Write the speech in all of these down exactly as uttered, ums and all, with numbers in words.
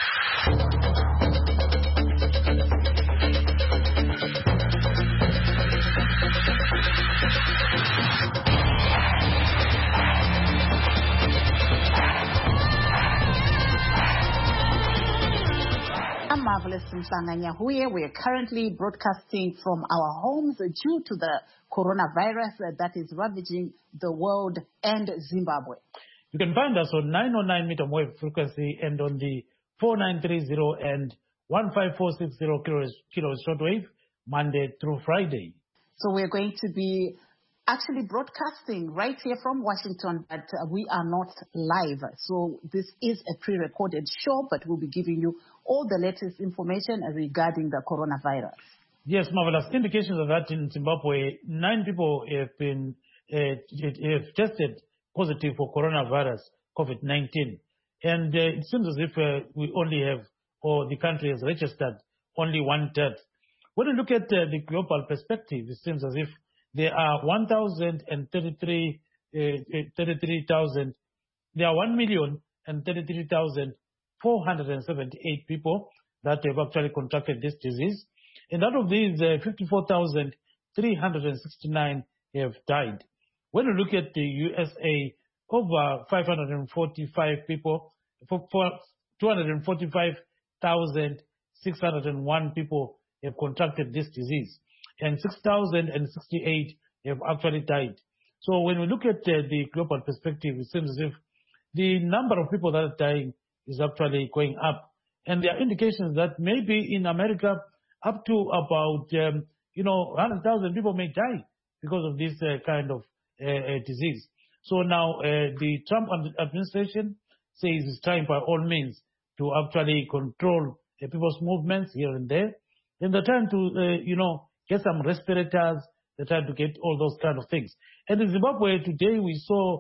Marvelous Msanganya Huye. We are currently broadcasting from our homes due to the coronavirus that is ravaging the world and Zimbabwe. You can find us on nine oh nine meter wave frequency and on the four nine three zero and one five four six zero kilohertz shortwave Monday through Friday. So we're going to be actually broadcasting right here from Washington, but uh, we are not live. So this is a pre-recorded show, but we'll be giving you all the latest information regarding the coronavirus. Yes, marvelous. Indications of that in Zimbabwe, nine people have been uh, have tested positive for coronavirus, COVID nineteen. And uh, it seems as if uh, we only have, or the country has registered only one death. When you look at uh, the global perspective, it seems as if there are one thousand thirty-three thousand, there are one million thirty-three thousand four hundred seventy-eight people that have actually contracted this disease. And out of these, uh, fifty-four thousand three hundred sixty-nine have died. When you look at the U S A, over five hundred forty-five people, for, for two hundred forty-five thousand six hundred one people have contracted this disease, and six thousand sixty-eight have actually died. So when we look at uh, the global perspective, it seems as if the number of people that are dying is actually going up. And there are indications that maybe in America, up to about, um, you know, one hundred thousand people may die because of this uh, kind of uh, uh, disease. So now uh, the Trump administration says it's trying by all means to actually control uh, people's movements here and there. And they're trying to, uh, you know, get some respirators. They're trying to get all those kind of things. And in Zimbabwe today, we saw uh,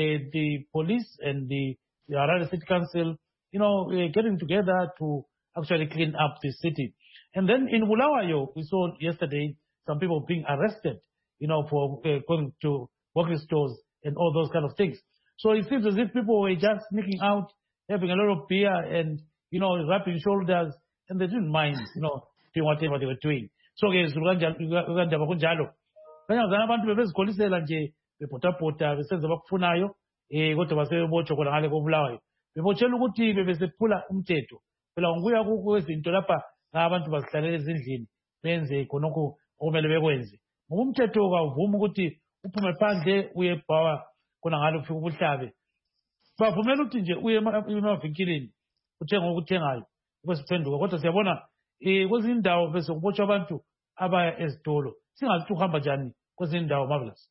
the police and the, the Harare City Council, you know, uh, getting together to actually clean up the city. And then in Bulawayo, we saw yesterday some people being arrested, you know, for uh, going to walking stores and all those kind of things. So it seems as if people were just sneaking out, having a lot of beer and, you know, rubbing shoulders, and they didn't mind, you know, doing whatever they were doing. So guys, ukandaba kunjalo. Kanyazana abantu bebezikholisela nje bepotapota besenza bakufunayo eh kodwa basebotshwa khona ngale kobulawayo. Bebotshela ukuthi bebesephula umthetho. Phela nguya kwezinto lapha abantu bazihlalele ezindlini benze khonokho okumele bekwenze. Ngoba umthetho kawuvuma ukuthi uphume phandle uye ebhawa khona ngalo ufika ubuhlabe. Bavumela ukuthi nje uye emavinkilini uthenga okuthengayo ubesiphenduka, kodwa siyabona eh kwezinye indawo bese kubotshwa abantu abaya ezitolo. Singathi uhamba njani kwezinye indawo Marvelous?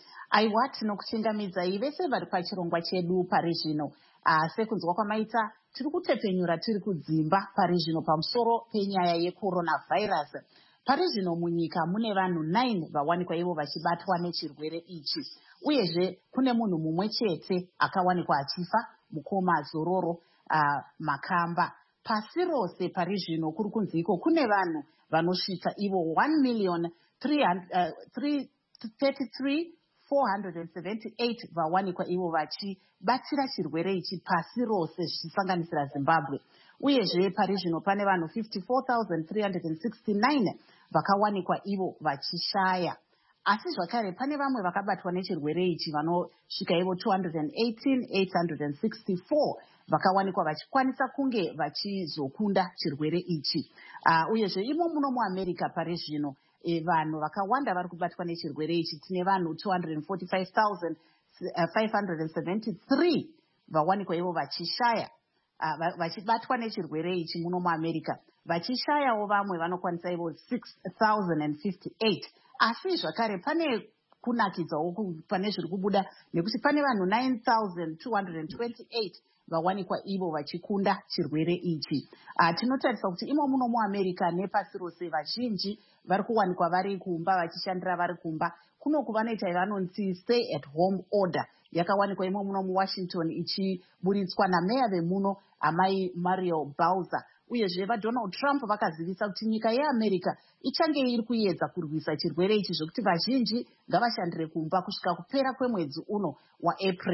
Aiwati nokuchingamidza ivese vari pachirongwa chedu pari zvino. Sekunzwa kwamaita tiri kutepenyura tiri kudzimba pari zvino pamusoro penyaya yecoronavirus. Pari zvino munyika mune vanhu nine vawanikwa ivo vachibatwa nechirwere ichi. Uyezve kune munhu mumwe chete akawanikwa achifa, mukoma Zororo uh, Makamba. Pasi rose pari zvino kuri kunzi iko kune vanhu vanosvika ivo one million thirty-three thousand four hundred seventy-eight vawanikwa ivo vachibatira chirwere ichi pasi rose zvichisanganisira Zimbabwe. Uyezve pari zvino pane vanhu fifty-four thousand three hundred sixty-nine vakawanikwa ivo vachishaya. Asi zvakare pane vamwe vakabatwa nechirwere ichi vanosvika ivo two hundred eighteen thousand eight hundred sixty-four vakawanikwa vachikwanisa kunge vachizokunda chirwere ichi. Uh, uyezve imo muno muAmerica pari zvino e, vanhu vakawanda vari kubatwa nechirwere ichi. Tine vanhu two hundred forty-five thousand five hundred seventy-three vawanikwa ivo vachishaya, uh, vachibatwa nechirwere ichi muno muAmerica. Vachishayawo vamwe vanokwanisa ivo six thousand fifty-eight. Asi zvakare pane kunakidzawo pane zviri kubuda nekuti pane vanhu nine thousand two hundred twenty-eight vawanikwa ivo vachikunda chirwere ichi. Uh, tinotarisa kuti imo muno muAmerica nepasi rose vazhinji vari kuwanikwa vari kumba vachishandira vari kumba. Kuno kuvanoita vanonzi stay at home order yakawanikwa imo muno muWashington ichiburitswa nameya vemuno amai Mario Bowser. Uyezve vaDonald Trump vakazivisa kuti nyika yeAmerica ichange iri kuedza kurwisa chirwere ichi zvokuti vazhinji ngavashandire kumba kusvika kupera kwemwedzi uno waApril.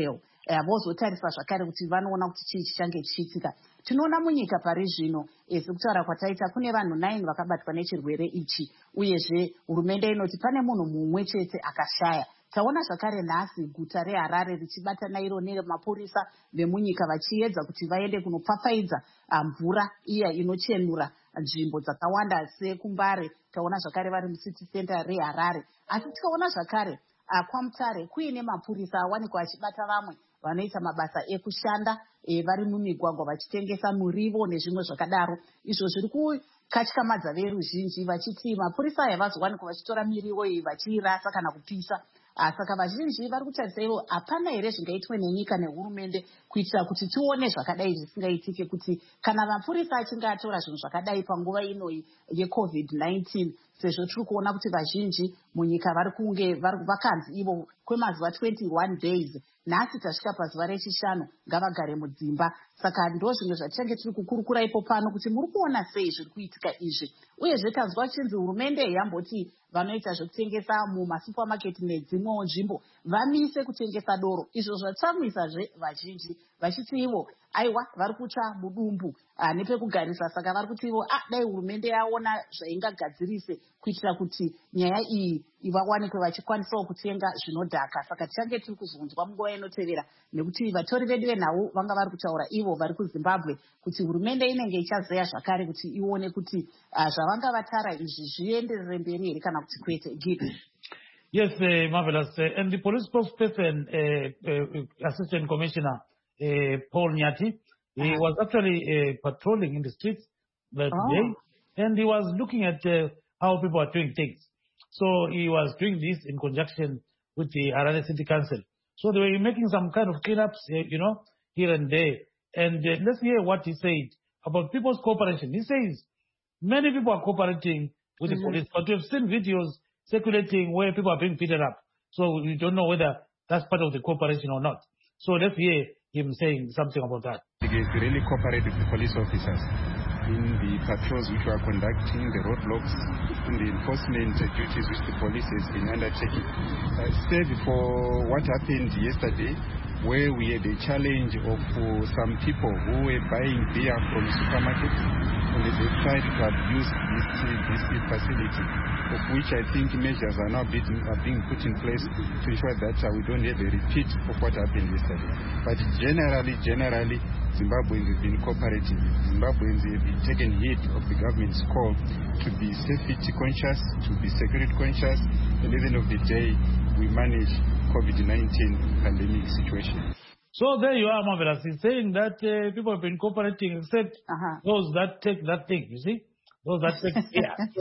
vozotarisa zvakare kuti vanoona kuti chii chichange chichiitika. Tinoona munyika pari zvino sekutaura kwataita kune vanhu nine vakabatwa nechirwere ichi, uyezve hurumende inoti pane munhu mumwe chete akashaya. Taona zvakare nhasi guta reHarare richibatana iro nemapurisa vemunyika vachiedza kuti vaende kunopfapfaidza mvura iya inochenura nzvimbo dzakawanda sekuMbare. Taona zvakare vari mucity center reHarare. Asi tikaona zvakare kwaMutare kuine mapurisa awanikwa achibata vamwe vanoita mabasa ekushanda vari mumigwagwa vachitengesa murivo nezvimwe zvakadaro. Izvo zviri kukatyamadza veruzhinji vachiti mapurisa aya vazowanikwa vachitora mirivo iyi vachiirasa kana kupisa. Saka vazhinji vari kutarisa ivo hapana here zvingaitwe nenyika nehurumende kuitira kuti tione zvakadai zvisingaitike, kuti kana mapurisa achinge atora zvinhu zvakadai panguva inoyi yecovid nineteen, sezvo tiri kuona kuti vazhinji munyika vari kunge vakanzi ivo kwemazuva twenty-one days, nhasi tasvika pazuva rechishanu ngavagare mudzimba. Saka ndo zvimwe zvatichange tiri kukurukura ipo pano kuti muri kuona sei zviri kuitika izvi. Uyezve tanzwa chinzi hurumende yamboti vanoita zvekutengesa mumasupamaketi nedzimwewo nzvimbo vamise kutengesa doro, izvo zvatsamwisazve vazhinji vachiti ivo aiwa vari kutsva mudumbu nepekugarisa. Saka vari kuti ivo ah, dai hurumende yaona zvaingagadzirise kuitira kuti nyaya iyi vawanikwe vachikwanisawo kutenga zvinodhaka. Saka tichange tiri kuzonzwa munguva inotevera, nekuti vatori vedu venhau vanga vari kutaura ivo vari kuZimbabwe kuti hurumende inenge ichazeya zvakare kuti ione kuti uh, zvavanga vatara izvi zvienderere mberi here kana kuti kwete. Gidi. Yes, uh, marvelous. Uh, and the police spokesperson, uh, uh, Assistant Commissioner uh, Paul Nyati, he uh-huh. was actually uh, patrolling in the streets that oh. day, and he was looking at uh, how people are doing things. So he was doing this in conjunction with the Harare City Council. So they were making some kind of cleanups, uh, you know, here and there. And uh, let's hear what he said about people's cooperation. He says many people are cooperating with mm-hmm. the police, but we've seen videos circulating where people are being beaten up. So we don't know whether that's part of the cooperation or not. So let's hear him saying something about that. They really cooperate with the police officers in the patrols which we are conducting, the roadblocks, and the enforcement duties which the police has been undertaking. I said for what happened yesterday, where we had a challenge of uh, some people who were buying beer from supermarkets, and they tried to abuse this, this, this facility, of which I think measures are now being, are being put in place to ensure that uh, we don't have a repeat of what happened yesterday. But generally, generally, Zimbabweans have been cooperating. Zimbabweans have been taken heed of the government's call to be safety conscious, to be security conscious, and at the end of the day, we manage COVID nineteen pandemic situation. So there you are, Marvelous. He's saying that uh, people have been cooperating except uh-huh. those that take that thing, you see? Those that take, yeah. So,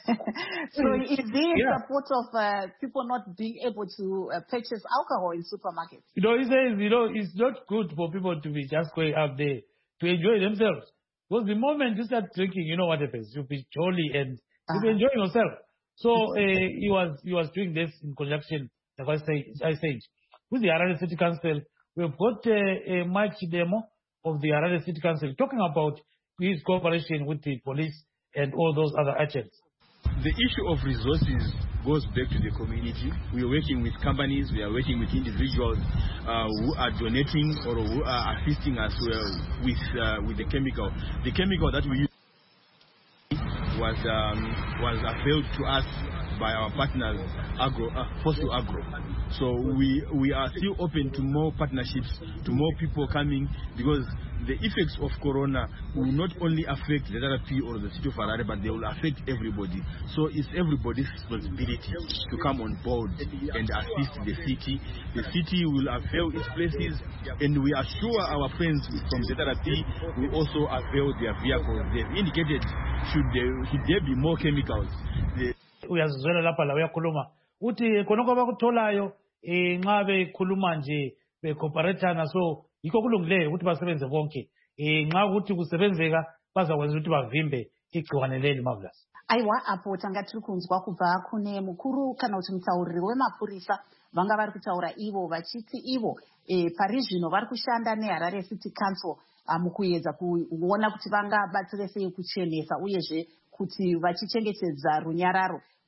so is there yeah. support of uh, people not being able to uh, purchase alcohol in supermarkets? You know, he says, you know, it's not good for people to be just going out there to enjoy themselves. Because the moment you start drinking, you know what happens. You'll be jolly and uh-huh. you'll be enjoying yourself. So uh, he was he was doing this in conjunction, like I, say, I said, with the Harare City Council. We've got uh, a Mike Chidemo of the Harare City Council talking about his cooperation with the police and all those other agents. The issue of resources goes back to the community. We are working with companies, we are working with individuals uh, who are donating or who are assisting us well with uh, with the chemical. The chemical that we use was um, was availed to us by our partners, Agro, uh, Fossil Agro. So we we are still open to more partnerships, to more people coming, because the effects of Corona will not only affect the R P or the city of Harare, but they will affect everybody. So it's everybody's responsibility to come on board and assist the city. The city will avail its places, and we assure our friends from the R P will also avail their vehicles. They've indicated should there, should there be more chemicals. The uyazizwela lapha la uyakhuluma uthi khonoko bakutholayo eh nxa bekhuluma nje becooperateana, so yikho kulungileyo ukuthi basebenze bonke eh nxa ukuthi kusebenzeka bazakwenza ukuthi bavimbe igciwane leli. Marvelous. Aiwa, apo tanga tiri kunzwa kubva kune mukuru kana kuti mutauriri wemapurisa vanga vari kutaura ivo vachiti ivo e, pari zvino vari kushanda neHarare City Council mukuedza kuona kuti vangabatsire sei kuchenesa uyezve kuti vachichengetedza runyararo.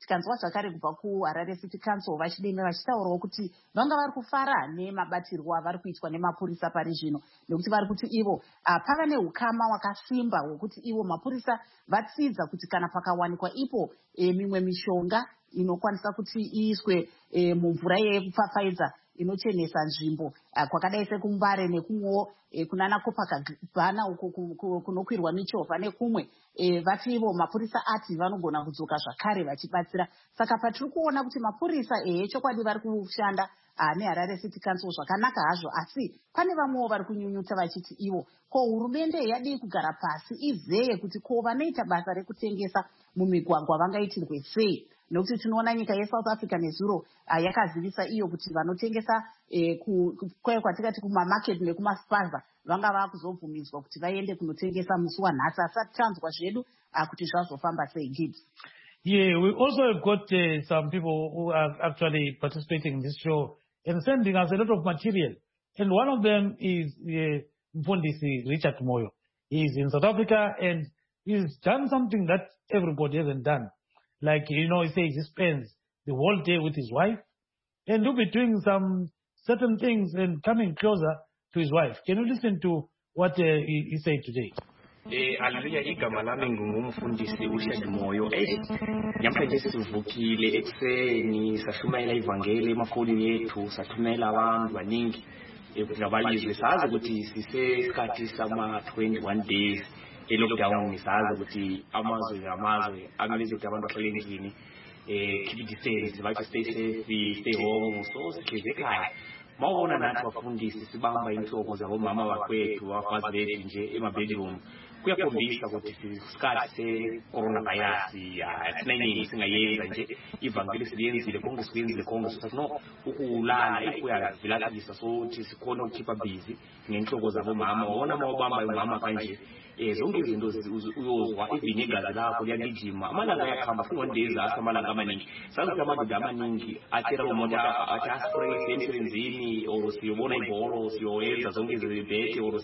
tikanzwa zvakare kubva kuHarare City Council vachidenga vachitaurawo kuti vanga vari kufara nemabatirwo avari kuitwa nemapurisa pari zvino, nekuti vari kuti ivo pava neukama hwakasimba hwekuti ivo mapurisa vatsidza kuti kana pakawanikwa ipo e, mimwe mishonga inokwanisa kuti iiswe e, mumvura yekupfapfaidza inochenesa nzvimbo kwakadai sekumbare nekumwewo e, kunana Copacabana uko kunokwirwa michovha nekumwe e, vati ivo mapurisa ati vanogona kudzoka zvakare vachibatsira. Saka patiri kuona kuti mapurisa ehe chokwadi vari kushanda neHarare City Council zvakanaka hazvo, asi pane vamwewo vari kunyunyuta vachiti ivo ko hurumende yadii kugara pasi izeye kuti ko vanoita basa rekutengesa mumigwagwa vangaitirwe sei, nokuti tinoona nyika yeSouth Africa nezuro uh, yakazivisa iyo kuti vanotengesa eh, kwayo kwatikati kumamarket nekumaspaza vanga vakuzobvumidzwa kuti vaende kunotengesa musi wanhasi, asati tanzwa zvedu uh, kuti zvazofamba sei. Gibbs. Yeah, we also have got uh, some people who are actually participating in this show and sending us a lot of material. And one of them is uh, Mfundisi Richard Moyo. He's in South Africa and he's done something that everybody hasn't done. Like, you know, he says he spends the whole day with his wife and he'll be doing some certain things and coming closer to his wife. Can you listen to what uh, he, he said today? Eh haleluya igama lami ngumfundisi uRichard Moyo. Eh namhlanje sivukile ekseni sashumayela ivangeli emafonini yethu, sathumela abantu baningi ukuthi abalizwe sazi ukuthi sisesikhathi sama twenty-one days elockdown, sazi ukuthi amazwe ngamazwe amelize ukuthi abantu bahlele endlini eh keep distance, bathi stay safe, stay home, so sihleze ekhaya. Mawubona nathi bafundisi sibamba inhloko zabomama bakwethu abafazi bethu nje ema-bedroom, kuyakhombisa ukuthi isikhathi se-coronavirus asinanyeni singayenza nje, ivangeli siliyenzile konke sikwenzile konke sokuthi no ukulala ikuyavilakalisa sokuthi sikhona ukukhipha busy ngenhloko zabomama. Wabona mawubamba umama kanje eh zonke izinto uyozwa even igazi lakho liyagijima, amalanga ayakhamba futhi one days asa amalanga amaningi. Sazi ukuthi amadoda amaningi atshela umuntu athi aspray emsebenzini or siyobona ibholo siyoyenza zonke izibheke or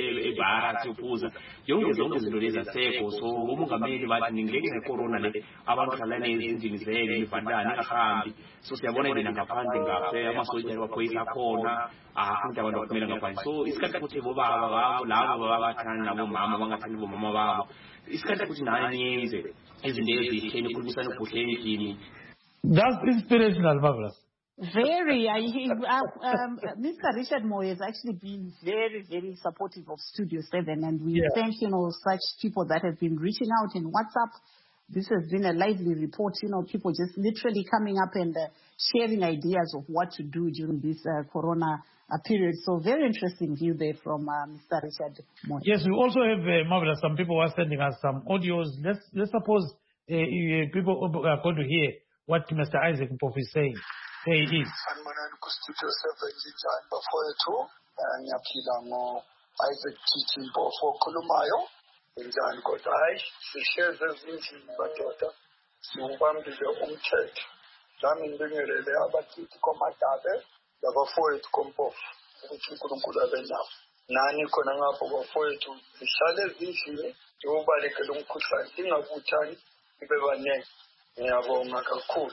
ebara siyophuza yonke zonke izinto lezi asekho. So umongameli bathi ningileke necorona le abantu hlala nezindlini zele ivandana ingahambi, so siyabona yena ngaphandle ngaphe amasoldier waphoyisa khona afunta abantu bakumela ngaphandle. So isikhathi ukuthi bobaba babo labo babathanda nabo mama bangathandi bomama babo, isikhathi ukuthi nani yenze izinto ezitheni ukukhulumisana ukuhleni endlini. That's inspirational, Marvelous. Very. I, he, uh, um, Mister Richard Moyo has actually been very, very supportive of Studio seven, and we yeah. thank, you know, such people that have been reaching out in WhatsApp. This has been a lively report, you know, people just literally coming up and uh, sharing ideas of what to do during this uh, corona uh, period. So very interesting view there from uh, Mister Richard Moyo. Yes, we also have, uh, Marvelous, some people are sending us some audios. Let's, let's suppose uh, uh, people are going to hear what Mister Isaac Mpofu is saying. There it is. Sanibonani ku Studio seven njani bafowethu, ngiyaphila ngo Isaac Mpofu okhulumayo. Njani kodwa hayi sisheze ezindlini badoda singubambile umthetho. Nami ngibingelele abathiti komadabe labafowethu kompofu ukuthi uNkulunkulu abe nabo. Nani khona ngapho bafowethu sihlale ezindlini yobalekela umkhuhlane singabuthani ibe baningi. Ngiyabonga kakhulu.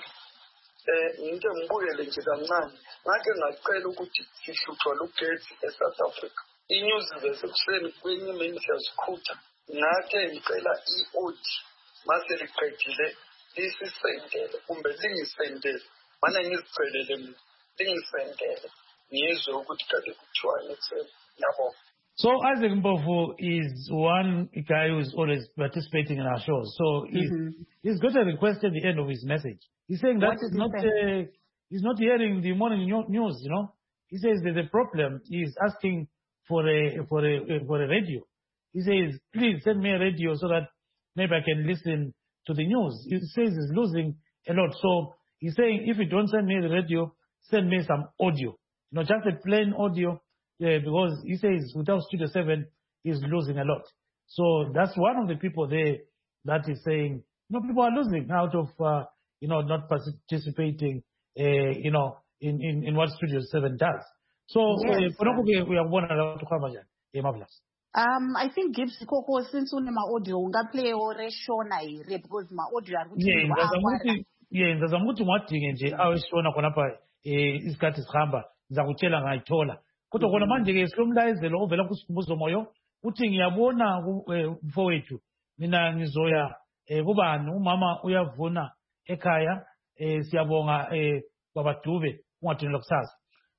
Eh into ngibuyele nje kancane ngake ngacela ukuthi sihluthwa lugesi eSouth Africa. Inews zesekuseni kwenye imini siyazikhutha ngake ngicela i-audi mase liqedile lisisendele kumbe lingisendele mana ngizicelele mina lingisendele ngizwe ukuthi kade kuthiwani ekseni. Yabo. So Isaac Mpofu is one guy who is always participating in our shows. So he's, mm-hmm. he's got a request at the end of his message. He's saying that he's not, uh, he's not hearing the morning news, you know. He says there's a problem. He's asking for a, for a, for a radio. He says, please send me a radio so that maybe I can listen to the news. He says he's losing a lot. So he's saying, if you don't send me the radio, send me some audio. You know, just a plain audio. Yeah, because he says without Studio seven, he's losing a lot. So that's one of the people there that is saying, you know, people are losing out of, uh, you know, not participating, uh, you know, in, in, in what Studio seven does. So, yes, uh, we are one to come Marvelous. Um, I think Gibbs Koko since unema audio unga play or Shona because my audio are yeah, ye ngizazama ukuthi ngiwadinge nje aweshona khonapha eh isikhathi sihamba ngizakutshela ngayithola kodwa khona manje-ke silomlayezelo ovela kusikhumbuzo moyo uthi ngiyabona mfowethu mina ngizoya um kubani umama uyavuna ekhaya um siyabonga um babadube ungadinela kusasa.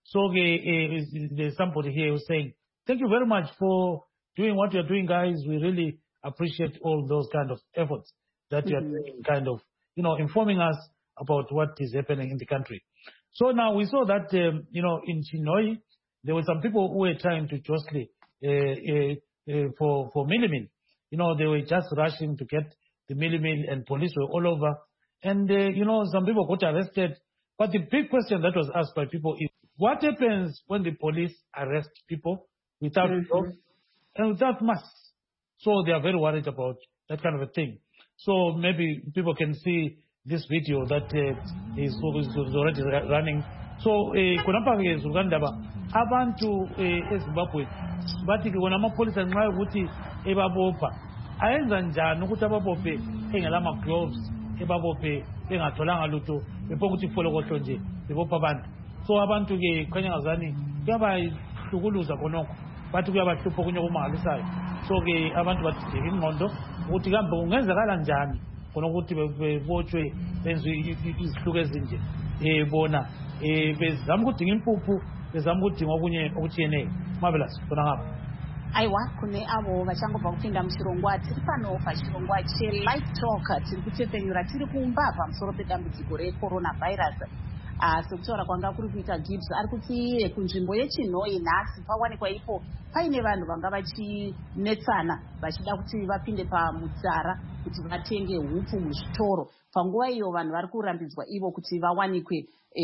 So-ke there's somebody here who's saying thank you very much for doing what you're doing, guys. We really appreciate all those kind of efforts that mm-hmm. you're doing, kind of, you know, informing us about what is happening in the country. So now we saw that, um, you know, in Chinhoyi, there were some people who were trying to jostle uh, uh, uh, for, for Millimil. You know, they were just rushing to get the Millimil and police were all over. And, uh, you know, some people got arrested. But the big question that was asked by people is, what happens when the police arrest people without mm-hmm. drugs and without masks? So they are very worried about that kind of a thing. So maybe people can see this video that uh, is, is already running. So kunapha-ke zukandaba abantu eZimbabwe bathi ke kona amapolisa nxa ukuthi ebabopha ayenza njani ukuthi ababophe engela ama-gloves ebabophe bengatholanga lutho bephokuthi folokohlo nje bebopha abantu. So abantu-ke khanya ngazani kuyabahlukuluza khonokho bathi kuyabahlupha okunye okumangalisayo. So-ke abantu badideka ingqondo ukuthi kambe kungenzekala njani khona ukuthi bebotshwe benze izihluko ezinje um bona um bezama ukudinga impuphu bezama ukudinga okunye okutshiyeneyo. Marvelous khona ngapha. Aiwa kune avo vachangobva kupinda muchirongwa tiri pano pachirongwa chelive talk tiri kutepfenyura tiri kumba pamusoro pedambudziko recoronavirus. Sekutaura kwanga kuri kuita Gibbs ari kuti kunzvimbo yeChinhoyi nhasi pawanikwa ipo paine vanhu vanga vachinetsana vachida kuti vapinde pamutsara kuti vatenge hupfu muzvitoro. Panguva iyo vanhu vari kurambidzwa ivo kuti vawanikwe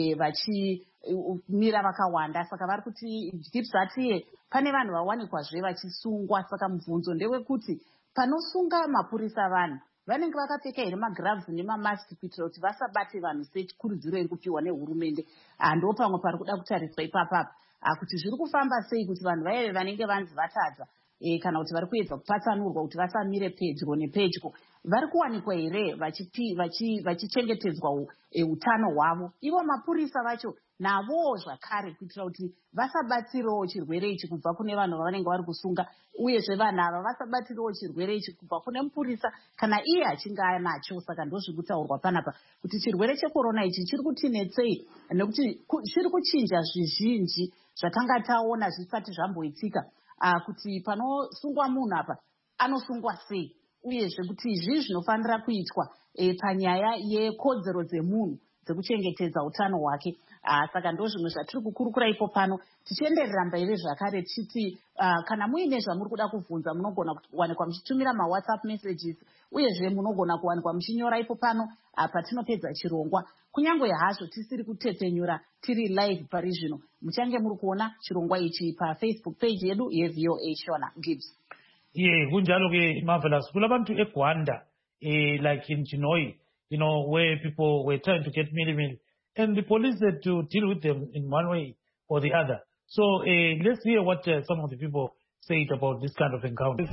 vachimira vakawanda. Saka vari kuti Gibbs atiye pane vanhu vawanikwazve vachisungwa. Saka mubvunzo ndewekuti panosunga mapurisa vanhu vanenge vakapfeka here magravhs nemamaski kuitira kuti vasabate vanhu sekurudziro iri kupiwa nehurumende. Ndo pamwe pari kuda kutariswa ipapapa kuti zviri kufamba sei kuti vanhu vaive vanenge vanzi vatadza kana kuti vari kuedza kupatsanurwa kuti vasamire pedyo nepedyo vari kuwanikwa here vachichengetedzwa utano hwavo. Ivo mapurisa vacho navowo zvakare kuitira kuti vasabatsirewo chirwere ichi kubva kune vanhu vavanenge vari kusunga, uyezve vanhu ava vasabatsirewo chirwere ichi kubva kune mupurisa kana iye achinge anacho. Saka ndozviri kutaurwa panapa kuti chirwere chekorona ichi chiri kutinetsei nekuti chiri kuchinja zvizhinji zvakanga taona zvisati zvamboitika, kuti panosungwa munhu apa anosungwa sei, uyezve kuti izvi zvinofanira kuitwa panyaya yekodzero dzemunhu dzekuchengetedza utano hwake. Saka ndo zvimwe zvatiri kukurukura ipo pano tichienderera mberi zvakare tichiti kana muine zvamuri kuda kubvunza munogona kuwanikwa muchitumira mawhatsapp messages, uyezve munogona kuwanikwa muchinyora ipo pano patinopedza chirongwa. Kunyange hazvo tisiri kutepfenyura tiri live pari zvino muchange muri kuona chirongwa ichi pafacebook page yedu yeV O A Shona Gibbs. Yeah, kunjalo-ke Marvelous kulabantu eGwanda eh like in Chinhoyi, you know, where people were trying to get Millimil and the police had to deal with them in one way or the other. So uh, let's hear what uh, some of the people said about this kind of encounter.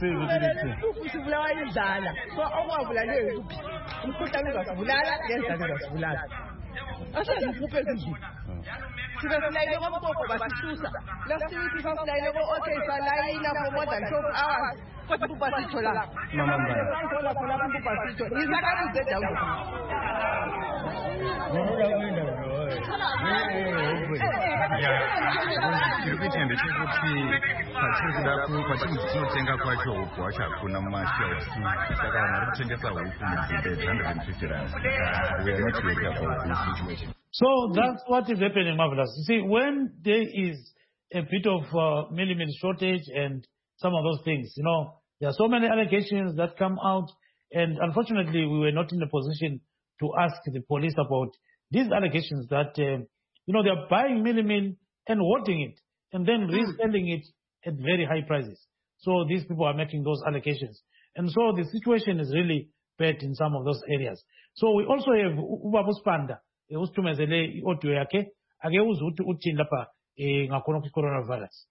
chirikuitenda chekuti patiri kuda patinotenga kwacho huku wacho hakuna mashelves saka vanhu vari kutengesa huku mudzimbe one hundred fifty rand. We are not happy about this situation. So that's what is happening, Marvelous. You see, when there is a bit of uh, Millimil shortage and some of those things, you know, there are so many allegations that come out, and unfortunately we were not in a position to ask the police about these allegations that, uh, you know, they are buying Millimil and hoarding it and then reselling it at very high prices. So these people are making those allegations. And so the situation is really bad in some of those areas. So we also have Ubabu Spanda, usithumezele audio yakhe ake uze uthi uthini lapha ngakhona kwi-coronavirus.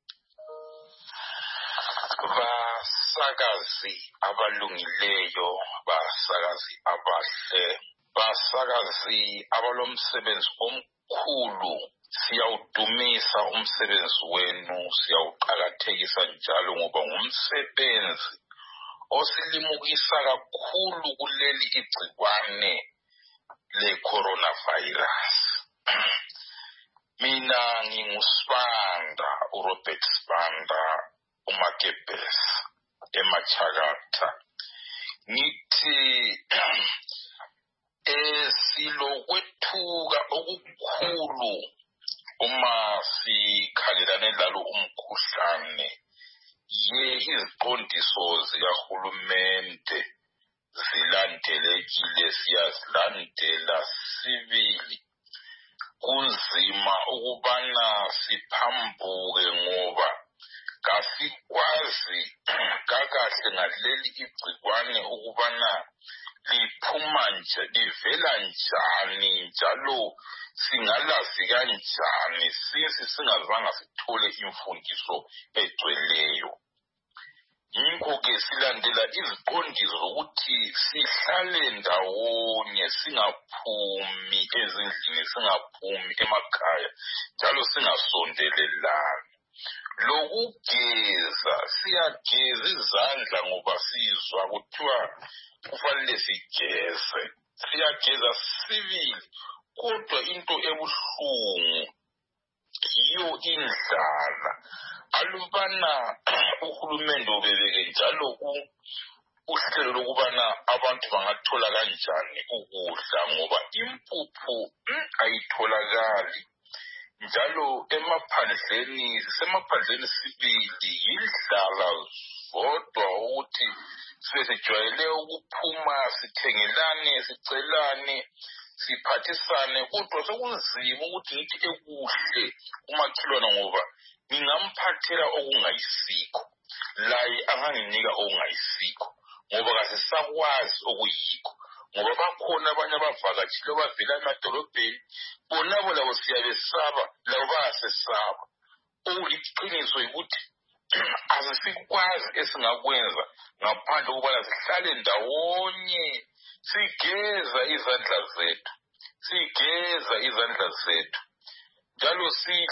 Basakazi abalungileyo, basakazi abahle basakazi abalomsebenzi omkhulu siyawudumisa umsebenzi wenu siyawuqakathekisa njalo ngoba ngumsebenzi osilimukisa kakhulu kuleli igcikwane le-coronavirus. Mina ngingusibanda uRobert Sibanda uMagebhesi eMachakatha. Ngithi esilokwethuka okukhulu uma sikhalelane lalo umkhuhlane ye iziqondiso zikahulumende zilandelekile siyazilandela sibili. Kunzima ukubana siphambuke ngoba kasikwazi kakahle ngaleli igcikwane ukubana liphuma nje livela njani njalo singalazi kanjani sisi singazange sithole imfundiso egcweleyo. Yingakho-ke silandela iziqondiso zokuthi sihlale ndawonye singaphumi ezindlini singaphumi emakhaya njalo singasondelelani. Lokugeza siyageza izandla ngoba sizwa kuthiwa kufanele sigeze siyageza sibili kodwa into ebuhlungu yiyo indlala. Alubana uhulumende ubebeke njalo uhlelo lokubana abantu bangathola kanjani ukudla ngoba impuphu ayitholakali njalo emaphandleni sisemaphandleni sibili indlala zodwa ukuthi sesijwayele ukuphuma sithengelane sicelane siphathisane kodwa sekunzima ukuthi ngithi ekuhle umakhelwane ngoba ngingamphathela okungayisikho laye anganginika okungayisikho ngoba kasisakwazi okuyikho ngoba bakhona abanye abavakatshile abavela emadolobheni bonabo labo siyabesaba labo bayasesaba. Okuliqiniso ukuthi asisikwazi esingakwenza ngaphandle kokubana sihlale ndawonye sigeza izandla zethu sigeza izandla zethu njalo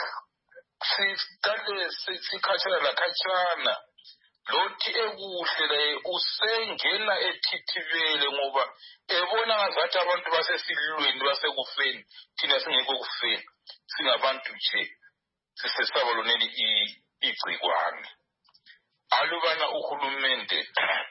siqale sikhatshana lakhatshana lothi ekuhle laye usengena ethithibele ngoba ebona ngazathi abantu basesilweni basekufeni thina singekho kufeni singabantu nje sisesaba loneli igcikwane. Alubana uhulumende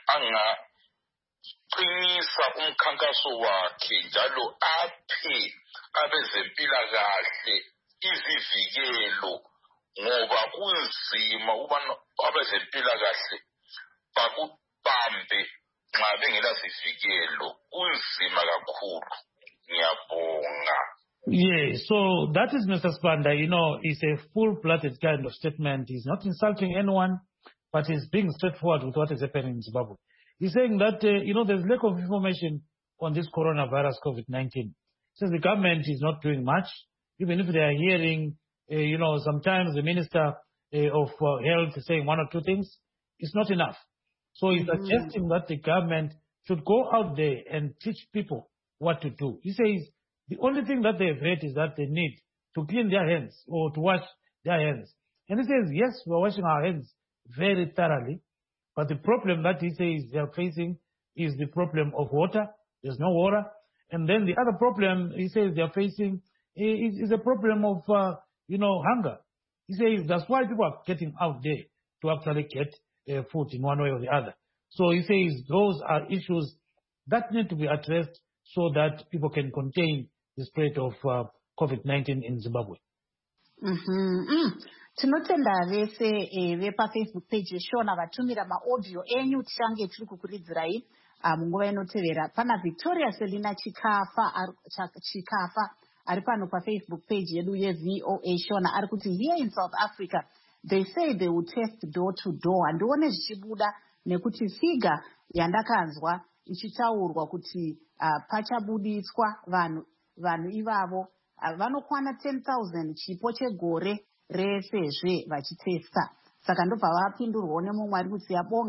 angaqinisa umkhankaso wakhe njalo aphe abezempilakahle izivikelo ngoba kunzima ubana abezempilakahle bakubambe nxa bengela zivikelo kunzima kakhulu. Ngiyabonga. Yeah, so that is Mister Sibanda. You know, it's a full-blooded kind of statement. He's not insulting anyone, but he's being straightforward with what is happening in Zimbabwe. He's saying that, uh, you know, there's lack of information on this coronavirus, COVID nineteen. He says the government is not doing much. Even if they are hearing, uh, you know, sometimes the Minister uh, of uh, Health is saying one or two things, it's not enough. So he's mm-hmm. suggesting that the government should go out there and teach people what to do. He says the only thing that they've heard is that they need to clean their hands or to wash their hands. And he says, yes, we're washing our hands very thoroughly, but the problem that he says they're facing is the problem of water. There's no water. And then the other problem he says they're facing is, is a problem of, uh, you know, hunger. He says that's why people are getting out there to actually get uh, food in one way or the other. So he says those are issues that need to be addressed so that people can contain the spread of uh, COVID nineteen in Zimbabwe. Mm-hmm. Mm. Tinotenda vese vepafacebook page shona vatumira maaudio enyu tichange tiri kukuridzirai munguva inotevera. Pana Victoria Selina Chikafa Chikafa ari pano pafacebook page yedu yeV O A shona ari kuti here in South Africa they say they will test door to door. Andione zvichibuda nekuti figa yandakanzwa ichitaurwa kuti uh, pachabuditswa vanhu vanhu ivavo uh, vanokwana ten thousand chipo chegore resezve vachitesta. Saka ndobva vapindurwawo nemumwe ari kuti siyabonga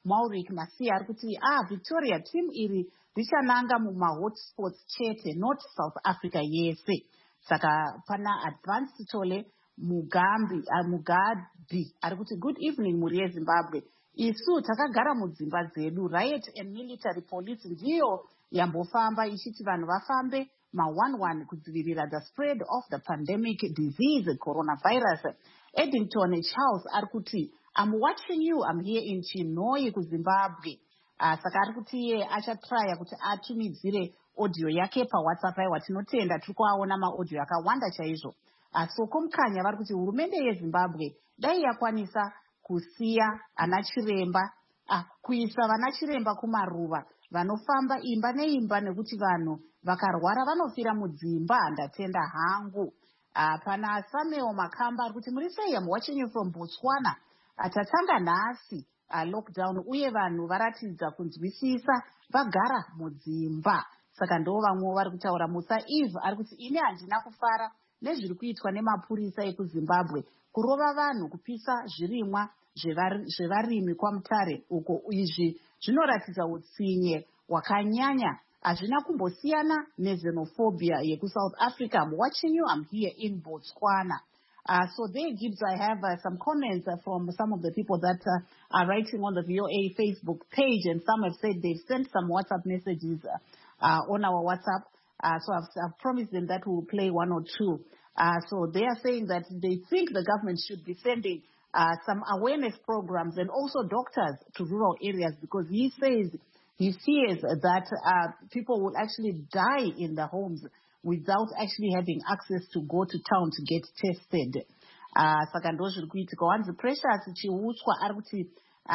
Mauric Masia ari kuti ah Victoria team iri richananga mumahotspots chete not South Africa yese. Saka pana Advanced Tole Mugambi uh, Mugadi ari kuti good evening muri yeZimbabwe. Isu takagara mudzimba dzedu. Riot and military police ndiyo yambofamba ichiti vanhu vafambe ma one one kudzivirira the spread of the pandemic disease coronavirus. Eddington Charles ari kuti I'm watching you, I'm here in Chinoi kuZimbabwe. Uh, saka ari kuti iye achatraya kuti atumidzire audio yake paWhatsApp aiwa tinotenda tiri kuaona maaudio akawanda chaizvo. Uh, so kumkanya vari kuti hurumende yeZimbabwe dai yakwanisa kusiya ana chiremba uh, kuisa vana chiremba kumaruva vanofamba imba neimba nekuti vanhu vakarwara vanofira mudzimba ndatenda hangu. Uh, pana Samuel Makamba ari kuti muri sei? I'm watching you from Botswana. Atatanga nhasi uh, lockdown uye vanhu varatidza kunzwisisa vagara mudzimba. Saka ndo vamwe vari kutaura. Musa Eve ari kuti ine handina kufara nezviri kuitwa nemapurisa ekuZimbabwe kurova vanhu kupisa zvirimwa zvevarimi kwaMutare uko. Izvi zvinoratidza utsinye hwakanyanya. Hazvina kumbosiyana nezenophobia yekuSouth Africa. I'm watching you, I'm here in Botswana. Uh, so there, Gibbs, I have uh, some comments uh, from some of the people that uh, are writing on the V O A Facebook page, and some have said they've sent some WhatsApp messages uh, uh, on our WhatsApp. Uh, so I've, I've promised them that we'll play one or two. Uh, so they are saying that they think the government should be sending uh, some awareness programs and also doctors to rural areas, because he says he fears that uh, people will actually die in the homes without actually having access to go to town to get tested. Saka ndo zviri kuitika. Wanzi Precious Chiutswa ari kuti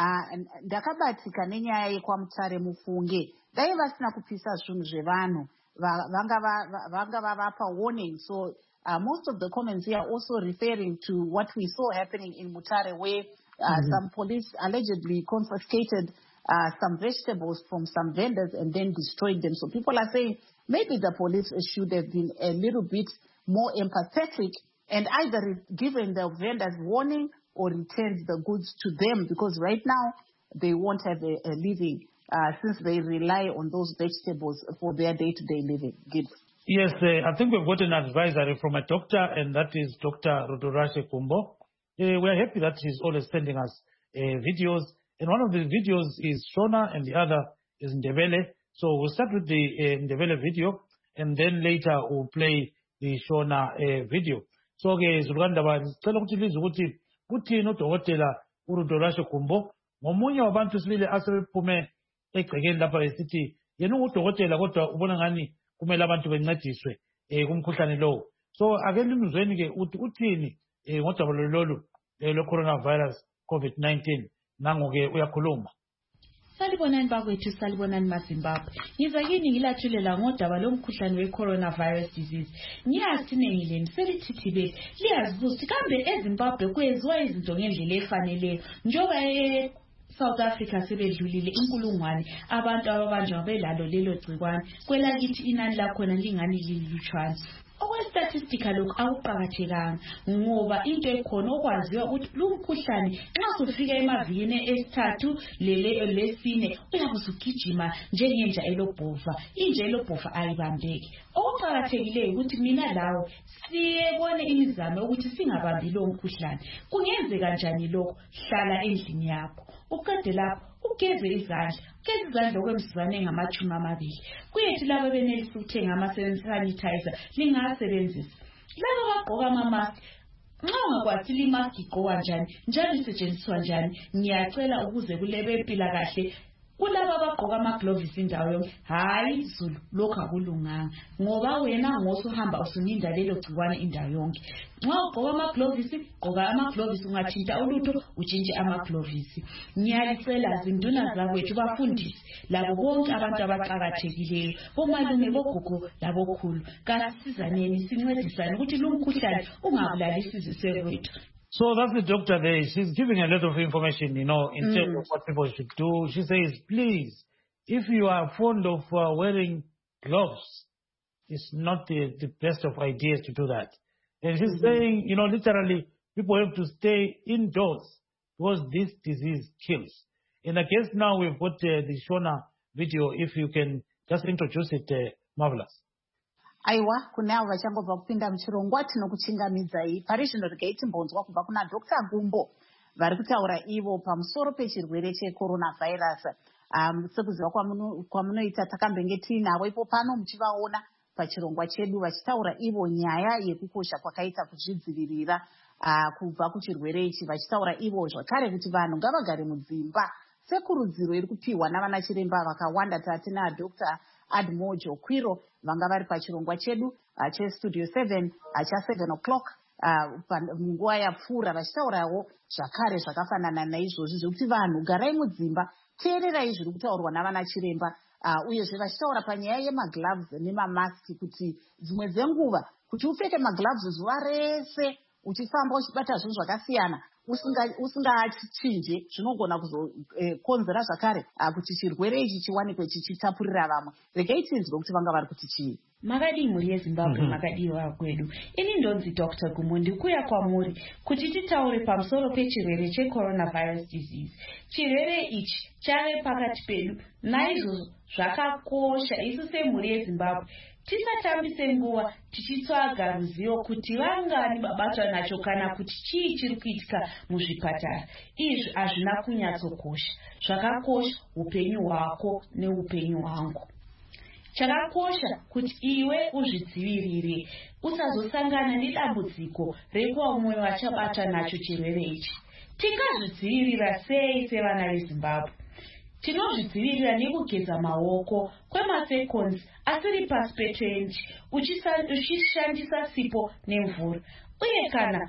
ndakabatika nenyaya yekwaMutare mufunge dai vasina kupisa zvinhu zvevanhu vanga vavapa warning. So uh, most of the comments here are also referring to what we saw happening in Mutare, where uh, mm-hmm. some police allegedly confiscated uh, some vegetables from some vendors and then destroyed them. So people are saying maybe the police should have been a little bit more empathetic and either given the vendors warning or returned the goods to them, because right now they won't have a, a living uh, since they rely on those vegetables for their day-to-day living. Gibbs. Yes, uh, I think we've got an advisory from a doctor, and that is Doctor Rudorashe Kumbo. Uh, we are happy that he's always sending us uh, videos, and one of the videos is Shona and the other is Ndebele. So we'll start with the uh, Ndebele video, and then later we'll play the Shona uh, video. So, okay, Zulganda, cela ukuthi lize ukuthi kuthini udokotela uRudorashe Kumbo ngomunye wabantu sibili asebephume egcekeni lapha esithi yena ungudokotela kodwa ubona ngani kumele abantu bencediswe eh kumkhuhlane lowo. So ake limuzweni ke uthi uthini eh ngodaba lolu le coronavirus COVID nineteen nango ke uyakhuluma. Salibonani bakwethu, salibonani maZimbabwe. Ngiza kini ngilathulela ngodaba lomkhuhlane we-coronavirus disease. Ngiyathi nengileni selithithibele liyazibuza ukuthi kambe eZimbabwe kwenziwa izinto ngendlela efaneleyo njengoba e-South Africa sebedlulile inkulungwane abantu ababanjwa belalo lelo gcikwane, kwelakithi inani lakhona lingani lilutshwane. Okwestatistika lokhu akuqakathekanga ngoba into ekhona okwaziwa ukuthi lumkhuhlane nxa sufika emavikini esithathu lele lesine uyakuzugijima njengenja elobhova. Inja elobhova ayibambeki. Okuqakathekileyo ukuthi mina lawo siyebone imizamo ukuthi singabambi lo mkhuhlane. Kungenzeka kanjani lokho? Hlala endlini yakho. Uqede lapho ugeze izandla. Ugeze izandla okwemizuzwana engamachumi amabili. Kuyethi laba benelisa ukuthenga ama-sanitizer lingasebenzisa. Laba bagqoka ama-mask, nxa ungakwazi i-mask igqokwa njani njalo isetshenziswa njani, ngiyacela ukuze kulebe empilakahle kulaba abagqoka ama-gloves indawo yonke. Hayi Zulu, lokhu akulunganga ngoba wena ngosuhamba usuninda lelo gcikwane indawo yonke. Nxa ugqoka ama-gloves, gqoka ama-gloves, ungathinta ulutho utshintshe ama-gloves. Ngiyalicela zinduna zakwethu bafundise labo bonke abantu abaqakathekileyo, bomalume, bogogo labokhulu, kasizaneni sincedisane ukuthi lo mkhuhlane ungabulalisi izizwe zethu. So that's the doctor there. She's giving a lot of information, you know, in mm. terms of what people should do. She says, please, if you are fond of uh, wearing gloves, it's not the, the best of ideas to do that. And she's mm-hmm. saying, you know, literally, people have to stay indoors because this disease kills. And I guess now we've got uh, the Shona video. If you can just introduce it, uh, Marvelous. Aiwa, kune avo vachangobva kupinda muchirongwa tinokuchingamidzai. Pari zvino regai timbonzwa kubva kuna Doctor Gumbo vari kutaura ivo pamusoro pechirwere checoronavirus. Um, sekuziva kwamunoita takambenge tiinavo ipo pano muchivaona pachirongwa chedu vachitaura ivo nyaya yekukosha kwakaita kuzvidzivirira uh, kubva kuchirwere ichi, vachitaura ivo zvakare kuti vanhu ngavagare mudzimba sekurudziro iri kupiwa navana chiremba vakawanda. tatina Doctor Admojo Kwiro vanga vari pachirongwa chedu uh, chestudio seven uh, cha seven o'clock munguva uh, yapfuura vachitaurawo zvakare zvakafanana naizvozvi zvekuti vanhu garai mudzimba, teererai zviri kutaurwa navana chiremba uh, uyezve vachitaura panyaya yemagloves nemamaski kuti dzimwe dzenguva kuti upfeke magloves zuva rese uchifamba uchibata zvinhu zvakasiyana usingachinje zvinogona kuzokonzera eh, zvakare uh, kuti chirwere ichi chiwanikwe chichitapurira vamwe. Regai tinzwe kuti vanga vari kuti chii. Makadii mhuri yeZimbabwe, mm-hmm. makadiwa kwedu. Ini ndonzi Doctor Gumbo ndikuya kwamuri kuti titaure pamusoro pechirwere checoronavirus disease. Chirwere ichi chave pakati pedu, naizvozvo zvakakosha isu semhuri yeZimbabwe tisatambise nguva tichitsvaga ruzivo kuti vangani vabatwa nacho kana kuti chii chiri kuitika muzvipatara. Izvi hazvina kunyatsokosha. Zvakakosha upenyu hwako neupenyu hwangu. Chakakosha kuti iwe uzvidzivirire usazosangana nedambudziko rekuva mumwe wachabatwa nacho chirwere ichi. Tingazvidzivirira sei sevana veZimbabwe? Tinozvidzivirira nekugeza maoko kwemaseconds asiri pasi petwenty uchishandisa sipo nemvura, uye kana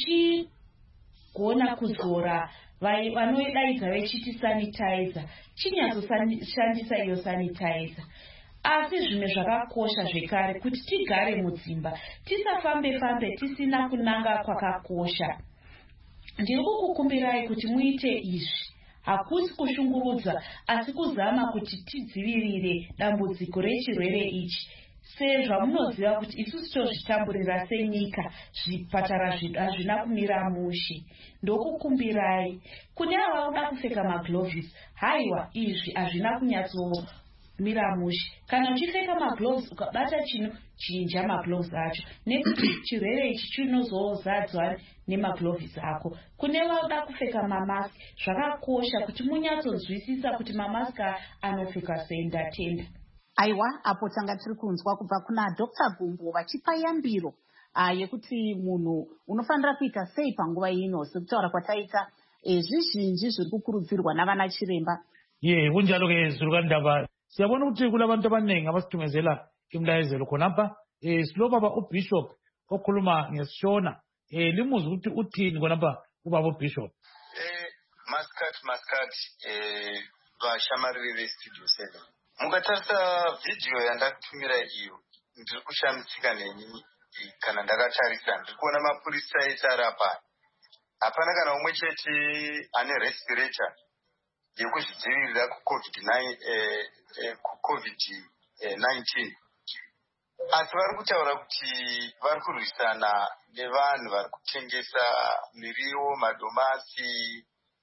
uchigona kuzora vanodaidza vechiti sanitizer chinyatsoshandisa iyo sanitizer. Asi zvimwe zvakakosha zvekare kuti tigare mudzimba, tisafambe fambe tisina kunanga kwakakosha. Ndiri kukukumbirai kuti muite izvi. Hakusi kushungurudza asi kuzama kuti tidzivirire dambudziko rechirwere ichi. Sezvamunoziva kuti isusu tozvitamburira senyika, zvipatara zvedu hazvina kumira mushe. Ndokukumbirai kune ava vanoda kupfeka magloves, haiwa izvi hazvina kunyatso mira mushe. Kana uchipfeka magloves ukabata chino, chinja magloves acho, nekuti chirwere ichi chinozozadzwa nemagloves ako. Kune vanoda kupfeka mamaski, zvakakosha kuti munyatsonzwisisa kuti mamaski anopfeka sei. Ndatenda. Aiwa, apo tanga tiri kunzwa kubva kuna Doctor Gumbo vachipa yambiro uh, yekuti munhu unofanira kuita sei panguva ino, sekutaura kwataita eh, zvizhinji zviri kukurudzirwa navana chiremba. Ye, kunjalo ke Zurukandaba. Siyabona ukuthi kulabantu abaningi abasitumezela imlayezelo khonapha. Eh silo baba uBishop okhuluma ngesishona. Eh limuzwe ukuthi uthini khonapha ubaba uBishop. Eh Maskat Maskat eh vashamariri vestudio seven. Mukatarisa video yandakutumira iyo ndiri kushamisika neni kana ndakatarisa ndiri kuona mapurisa ese ari apa. Hapana kana umwe chete ane respirator yekuzvidzivirira kucovid nineteen. Asi vari kutaura kuti vari kurwisana nevanhu vari kutengesa miriwo, madomasi,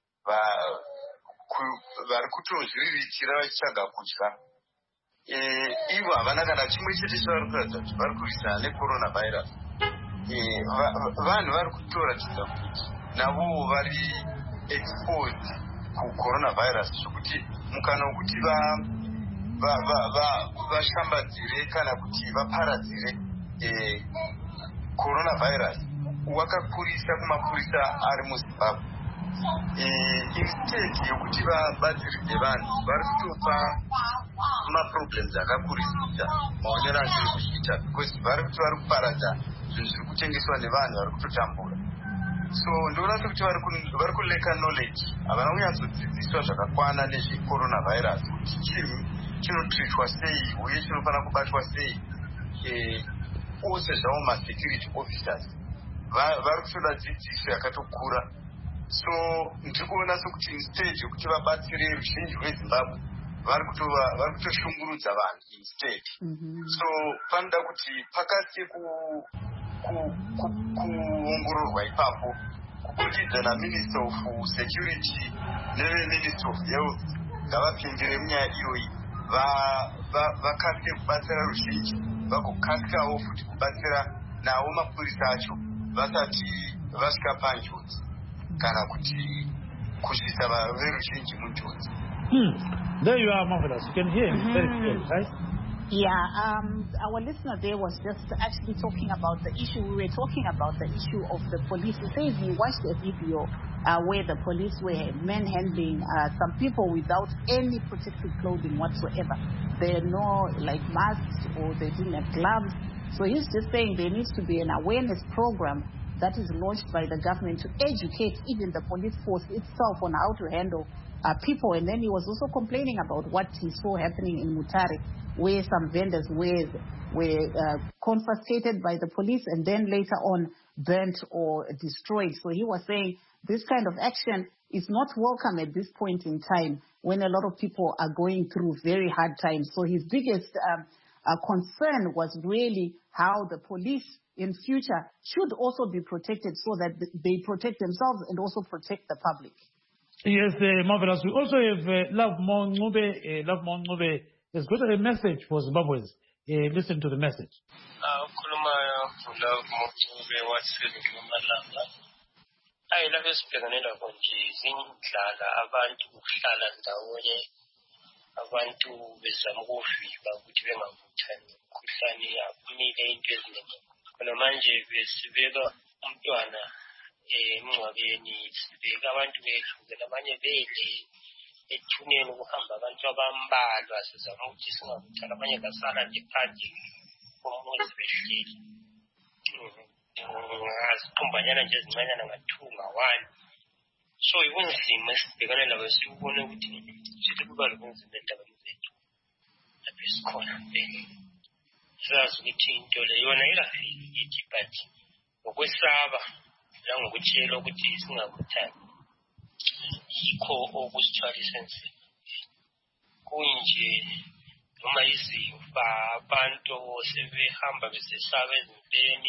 vari kutozviriritira vachitsvaga kudya. Ivo havana kana chimwe chete chavari kuratidza kuti vari kurwisana necoronavirus. Vanhu vari kutoratidza kuti navo vari exposed kucoronavirus, zvokuti mukana wekuti vashambadzire kana kuti vaparadzire coronavirus wakakurisa kumapurisa ari muZimbabwe. Instead yokuti vabatsiridze vanhu vari kutopa maproblems akakurisisa maonero azviri kuchiita, because vari kuti vari kuparadza zvinhu zviri kutengeswa nevanhu vari kutotambura. So ndoona sekuti vari kuleka knowledge, havana kunyatsodzidziswa zvakakwana nezvecoronavirus kuti chinhu chinotreatwa sei uye chinofanira kubatwa sei. Ose zvavo masecurity officers vari kutoda dzidziso yakatokura. So ndiri kuona sekuti instead yokuti vabatsire ruzhinji rweZimbabwe vari kutoshungurudza vanhu instead. So panoda kuti pakasi kuongororwa ipapo kubudikidza naminister of security neveminister of health ngavapindire munyaya iyoyi vakasike kubatsira ruzhinji vagokasikawo futi kubatsira nawo mapurisa acho vasati vasvika panjodzi kana kuti kusvisa veruzhinji munjodzi. There you are, Marvelous. You can hear him very clearly, right? Yeah, um, our listener there was just actually talking about the issue. We were talking about the issue of the police. He says he watched a video uh, where the police were manhandling uh, some people without any protective clothing whatsoever. There are no like masks or they didn't have gloves. So he's just saying there needs to be an awareness program that is launched by the government to educate even the police force itself on how to handle uh, people. And then he was also complaining about what he saw happening in Mutare, where some vendors were, were uh, confiscated by the police and then later on burnt or destroyed. So he was saying this kind of action is not welcome at this point in time when a lot of people are going through very hard times. So his biggest um, uh, concern was really how the police in future should also be protected so that they protect themselves and also protect the public. Yes, uh, Marvelous. We also have uh, Love Mongube. Uh, Love Mongube has got a message for Zimbabweans. Uh, listen to the message. abantu bezama ukufika ukuthi bengavuthani umkhuhlane yaphumile into eziningi khona manje besibeka umntwana emngcwabeni sibeka abantu behlukene abanye bele ethuneni ukuhamba abantu abambalwa sizama ukuthi singavuthani abanye kasala nje phandle komuzi behleli ngaziphumbanyana nje ezincanyana ngathunga one. So ikunzima esibhekana nabo sikubona ukuthi sithi kuba lobunzima endabeni zethu lapho esikhona mpela sazi ukuthi into le yona ilafiki yithi but ngokwesaba langokutshela ukuthi singakuthandi yikho okusithwalisa ensini kunje noma izimfa abantu sebehamba besesaba ezimpeni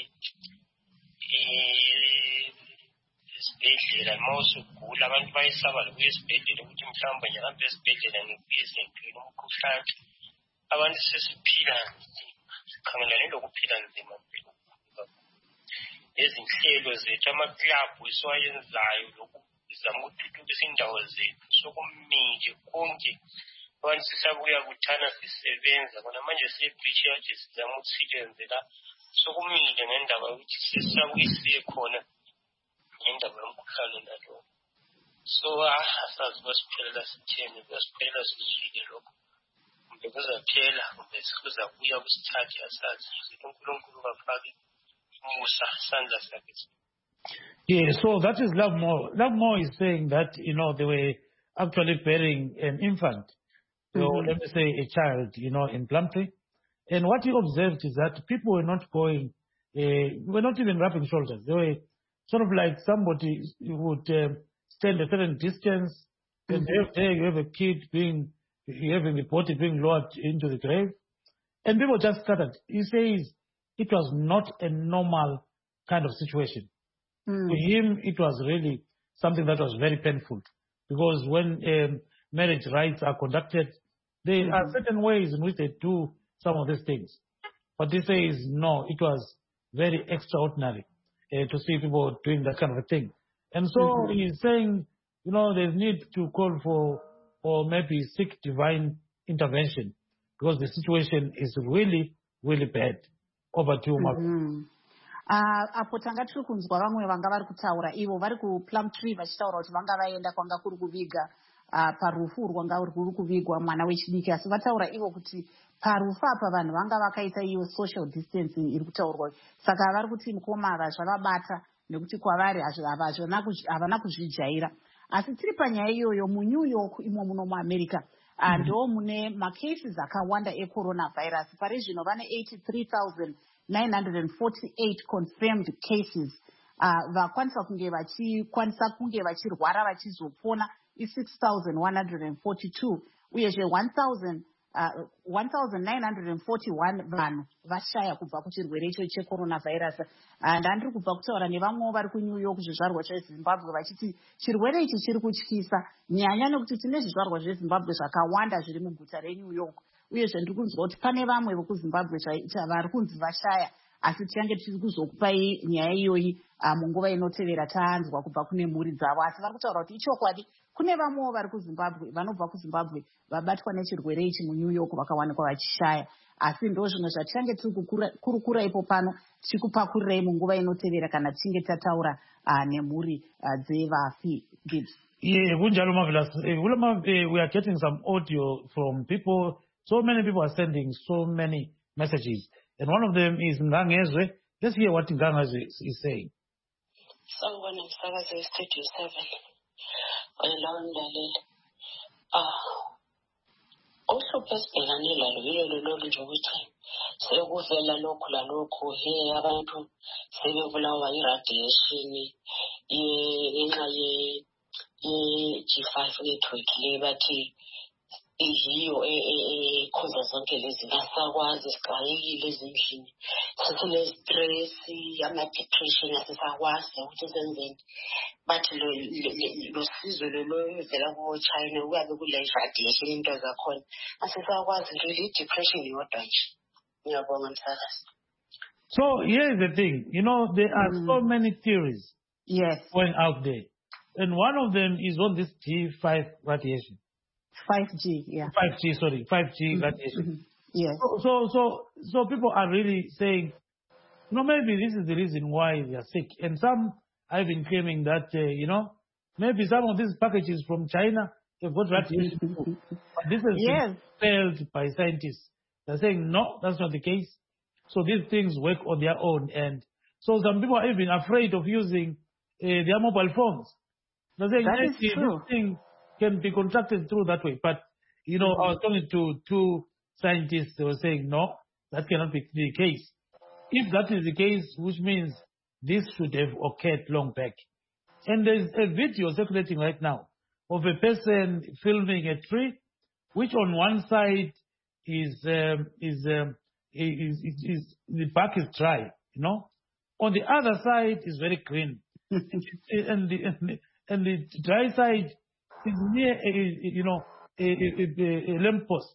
esibhedlela mawusugula abantu bayisaba lokuya esibhedlela ukuthi mhlawumbe ngihambe esibhedlela ngibuye sengiphelile umkhuhlane abantu sesiphila nzima sikhangelane lokuphila nzima mpela ezinhlelo zethu amaklabhu esiwayenzayo lokuzama ukuthuthukisa indawo zethu sokumile konke abantu sisabuya kuthana sisebenza kona manje siyebhisha ukuthi sizama ukusilenze la sokumile ngendaba yokuthi sesabuyisiye khona ngendaba yomkhuhlane nalo so asazi basiphelela sitheni basiphelela sizwile lokho kumbe kuzaphela kumbe kuzabuya kusithathe asazi uNkulunkulu kafake umusa sandla sakhe. Yeah, so that is Love More. Love More is saying that, you know, they were actually burying an infant, so mm-hmm. let me say a child, you know, in Plumtree. And what he observed is that people were not going, uh, were not even rubbing shoulders. They were sort of like somebody would uh, stand a certain distance, mm-hmm. and there, there you have a kid being, having the body being lowered into the grave, and people just started. He says it was not a normal kind of situation. Mm. To him, it was really something that was very painful, because when um, marriage rites are conducted, there mm-hmm. are certain ways in which they do some of these things. But he says, no, it was very extraordinary uh, to see people doing that kind of a thing. And so mm-hmm. he's saying, you know, there's need to call for, or maybe seek divine intervention, because the situation is really, really bad. Over to you, Mark. Mm-hmm. Uh, apo tanga tiri kunzwa vamwe vanga vari kutaura ivo vari kuPlumtree vachitaura kuti vanga vaenda kwanga kuri kuviga uh, parufu rwanga rwuri kuvigwa mwana wechidiki, asi vataura ivo kuti parufu apa vanhu vanga vakaita iyo social distancing iri kutaurwa, saka vari kuti mukoma ava zvavabata nekuti kwavari havana kuzvijaira. Asi tiri panyaya iyoyo muNew York imo muno muAmerica uh, mm-hmm. ndo mune macases akawanda eCoronavirus. Pari zvino vane eighty-three thousand nine hundred forty-eight confirmed cases. Uh, vakwanisa kunge vachikwanisa kunge vachirwara vachizopona i six thousand one hundred forty-two, uyezve one thousand uh, one thousand nine hundred forty-one vanhu vashaya kubva kuchirwere icho checoronavirus. Uh, ndandiri kubva kutaura nevamwewo vari kuNew York zvizvarwa zveZimbabwe vachiti chirwere ichi chiri kutyisa nyanya nekuti tine zvizvarwa zveZimbabwe zvakawanda zviri muguta reNew York. Uyezve ndiri kunzwa kuti pane vamwe vekuZimbabwe vari kunzi vashaya, asi tichange tiri kuzokupai nyaya iyoyi munguva inotevera taanzwa kubva kune mhuri dzavo. Asi vari kutaura kuti ichokwadi kune vamwewo vari kuZimbabwe vanobva kuZimbabwe vabatwa nechirwere ichi muNew York vakawanikwa vachishaya. Asi ndo zvimwe zvatichange tiri kukurukura ipo pano tichikupakurirai munguva inotevera kana tichinge tataura nemhuri dzevafi. Yeah, Kunjalo Marvelous. Uh, we are getting some audio from people. So many people are sending so many messages. And one of them is Ngangezwe. Let's hear what Ngangezwe is, is saying. Someone in Sakaze Studio seven. Also, personally, really knowledge of which sekuvela lokhu lalokhu he abantu sebebulawa iradiation ngenxa ye G five network le bathi iyiyo ekhoza zonke lezi asakwazi siqayile ezindlini sesine stress ama-depression asisakwazi ukuthi senzeni bathi lo sizo loluvela kuChina kuyabe kule radiation into zakhona asisakwazi really depression yodwa nje. Ngiyabonga msakazi. So here is the thing, you know, there are mm. so many theories yes. going out there, and one of them is on this G five radiation. five G, yeah. five G, sorry, five G mm-hmm. radiation. Mm-hmm. Yes. So, so, so, so people are really saying, you know, maybe this is the reason why they are sick. And some have been claiming that, uh, you know, maybe some of these packages from China, they've got radiation. But this has yes. been failed by scientists. They're saying, no, that's not the case. So these things work on their own. And so some people are even afraid of using uh, their mobile phones. They're saying, that yes, is true. This thing can be contracted through that way. But, you know, mm-hmm. I was talking to two scientists, they were saying, no, that cannot be the case. If that is the case, which means this should have occurred long back. And there's a video circulating right now of a person filming a tree, which on one side is, um, is, um, is, is, is, the bark is dry, you know. On the other side is very green. and, the, and, the, and the dry side is near, a, you know, a, a, a lamppost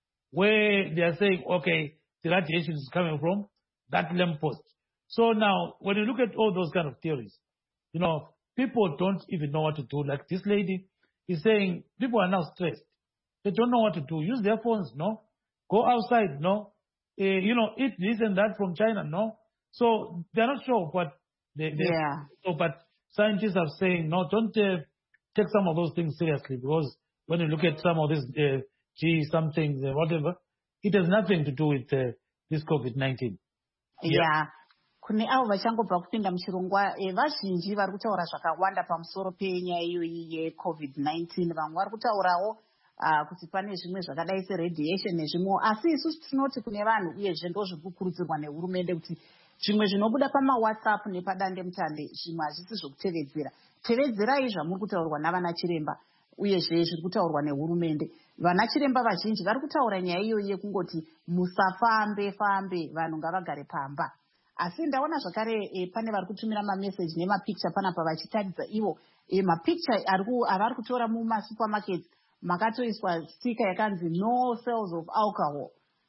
where they are saying, okay, the radiation is coming from that lamppost. So now, when you look at all those kind of theories, you know, people don't even know what to do. Like this lady is saying, people are now stressed. They don't know what to do. Use their phones, no. Go outside, no. Uh, you know, eat this and that from China, no. So they're not sure what they, they yeah. So, but scientists are saying, no, don't uh, take some of those things seriously, because when you look at some of this uh, G something, uh, whatever, it has nothing to do with uh, this COVID nineteen. Yeah. yeah. Kune avo vachangobva kupinda muchirongwa vazhinji vari kutaura zvakawanda pamusoro penyaya iyoyi yecovid nineteen. Vamwe vari kutaurawo kuti pane zvimwe zvakadai seradiation nezvimwewo, asi isusu tinoti kune vanhu uyezve ndo zviri kukurudzirwa nehurumende kuti zvimwe zvinobuda pamawhatsapp nepadandemutande zvimwe hazvisi zvokutevedzera. Tevedzerai zvamuri kutaurwa navana chiremba uyezve zviri kutaurwa nehurumende. Vana chiremba vazhinji vari kutaura nyaya iyoyi yekungoti musafambe fambe, vanhu ngavagare pamba. Asi ndaona zvakare e, pane vari kutumira mameseji nemapicture panapa vachitaridza ivo e, mapicture avari kutora mumasupermarkets makatoiswa stika yakanzi no sales of alcohol,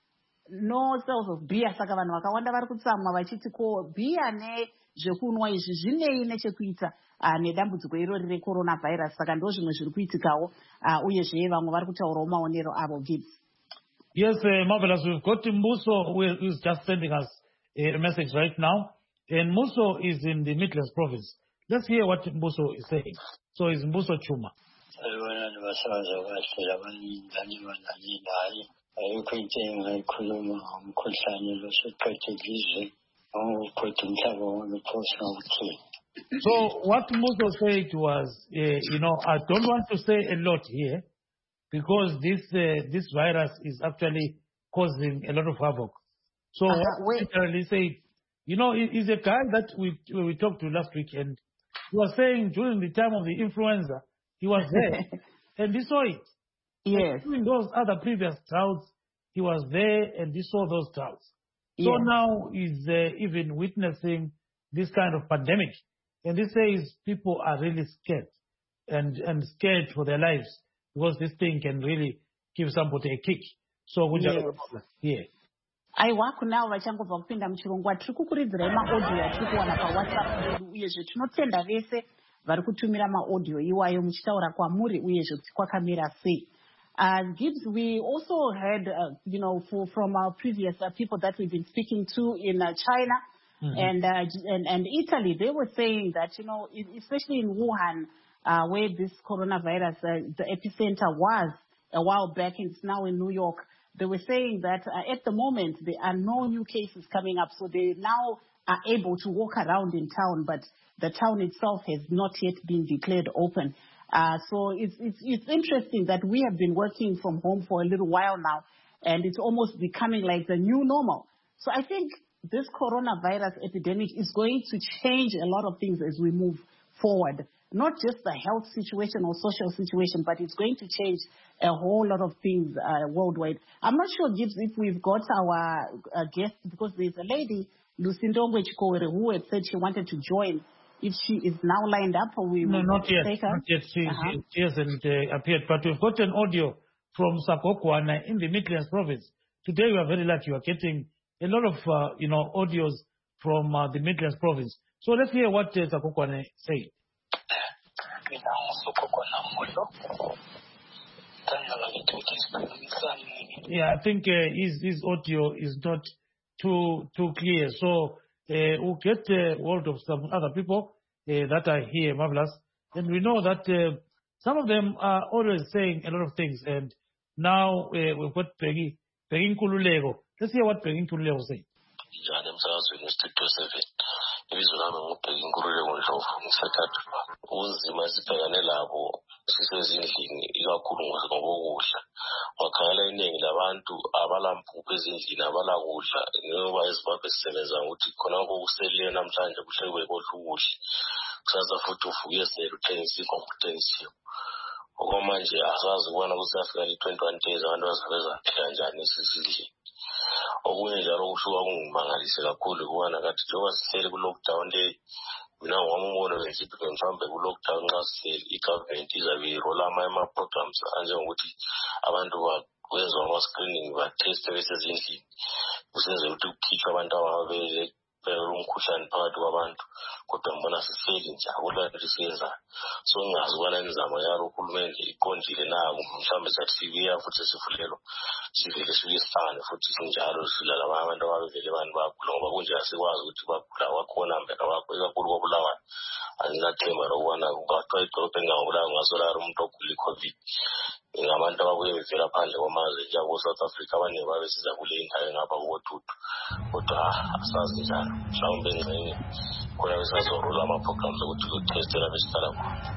no sales of beer. Saka vanhu vakawanda vari kutsamwa vachiti ko beer nezvekunwa izvi zvinei nechekuita uh, nedambudziko irori recoronavirus. Saka ndo zvimwe zviri kuitikawo uh, uyezve vamwe vari kutaurawo maonero avo. Gibbs. Yes, uh, Marvelous. We've got Mbuso who is just sending us a message right now. And Mbuso is in the Midlands province. Let's hear what Mbuso is saying. So it's Mbuso Chuma. So what Mbuso said was, uh, you know, I don't want to say a lot here because this uh, this virus is actually causing a lot of havoc. So uh-huh. what literally say, you know, he's a guy that we we talked to last week, and he was saying during the time of the influenza, he was there and he saw it. Yes. And during those other previous droughts, he was there and he saw those trials. So Yeah. now he's uh, even witnessing this kind of pandemic. And he says people are really scared and, and scared for their lives because this thing can really give somebody a kick. So we Yes. yeah. aiwa kunavo vachangobva kupinda muchirongwa tiri kukuridzirai maaudio atiri kuwana pawhatsapp yedu uyezve tinotenda vese vari kutumira maaudio iwayo muchitaura kwamuri uyezve kuti kwakamira sei. Uh, Gibbs, we also heard, uh, you know, for, from our previous uh, people that we've been speaking to in uh, China mm-hmm. and, uh, and and Italy, they were saying that, you know, especially in Wuhan, uh, where this coronavirus, uh, the epicenter was a while back, and it's now in New York, they were saying that uh, at the moment there are no new cases coming up, so they now are able to walk around in town, but the town itself has not yet been declared open. Uh, so it's, it's, it's interesting that we have been working from home for a little while now, and it's almost becoming like the new normal. So I think this coronavirus epidemic is going to change a lot of things as we move forward. Not just the health situation or social situation, but it's going to change a whole lot of things uh, worldwide. I'm not sure, Gibbs, if we've got our uh, guest, because there's a lady, Lucindongwe Chikowere, who had said she wanted to join. If she is now lined up, or we no, will not yet. take her? Not yet. She, uh-huh. she, she hasn't uh, appeared, but we've got an audio from Sakokwana in the Midlands province. Today we are very lucky. We are getting a lot of, uh, you know, audios from uh, the Midlands province. So let's hear what uh, Sakokwana said. Yeah, I think uh, his, his audio is not too too clear. So uh, we'll get uh, hold of some other people uh, that are here, Marvelous. And we know that uh, some of them are always saying a lot of things. And now uh, we've got Peggy, Peggy Nkululeko. Let's hear what Peggy Nkululeko said. Ibizwe lami ngubheka inkululeko Ndlovu ngisathathu unzima sibhekane labo sisezindlini ikakhulu ngokudla wakhangela iningi labantu abalampuphu ezindlini abalakudla ngoba eZimbabwe sisebenza ukuthi khona kokuseleyo namhlanje kuhlekwe kodla ukudla kusasa futhi uvuke sele uthengisa inkompetence okwamanje asazi ukubona kusafika i-twenty-one days abantu bazabeza phela njani esizindlini okunye njalo kushuka kungimangalise kakhulu ukubona kathi njengoba sihleli ku-lockdown le mina ngwami umbono bengithi mhlawumbe ku-lockdown nxa sihleli i-government izabe irola ama-programs anjengokuthi abantu bakwenziwa ama-screening batheste besezindlini kusenzela ukuthi kukhitshwe abantu ababele umkhuhlane phakathi kwabantu kodwa ngibona sihleli nje akula nto siyenzayo so ngingazi ukubana imizamo yalo uhulumende iqondile na mhlawumbe sathi sibuya futhi sifulelwa sivele sibuye sihlangane futhi sinjalo silala abantu abavele abantu bagula ngoba kunje asikwazi ukuthi bagula wakhona mbeka wakho ikakhulu kobulawa anginathemba lokubana kungathiwa idolobheni ngabulawa ngasolari umuntu ogula i-covid ngabantu ababuye bevela phandle kwamazwe njengabo South Africa abaningi babe siza kule indawo engapha kuwothuthu kodwa asazi njalo mhlawumbe engxenye khona besazorula ama-programs ukuthi kutestela besihlala khona.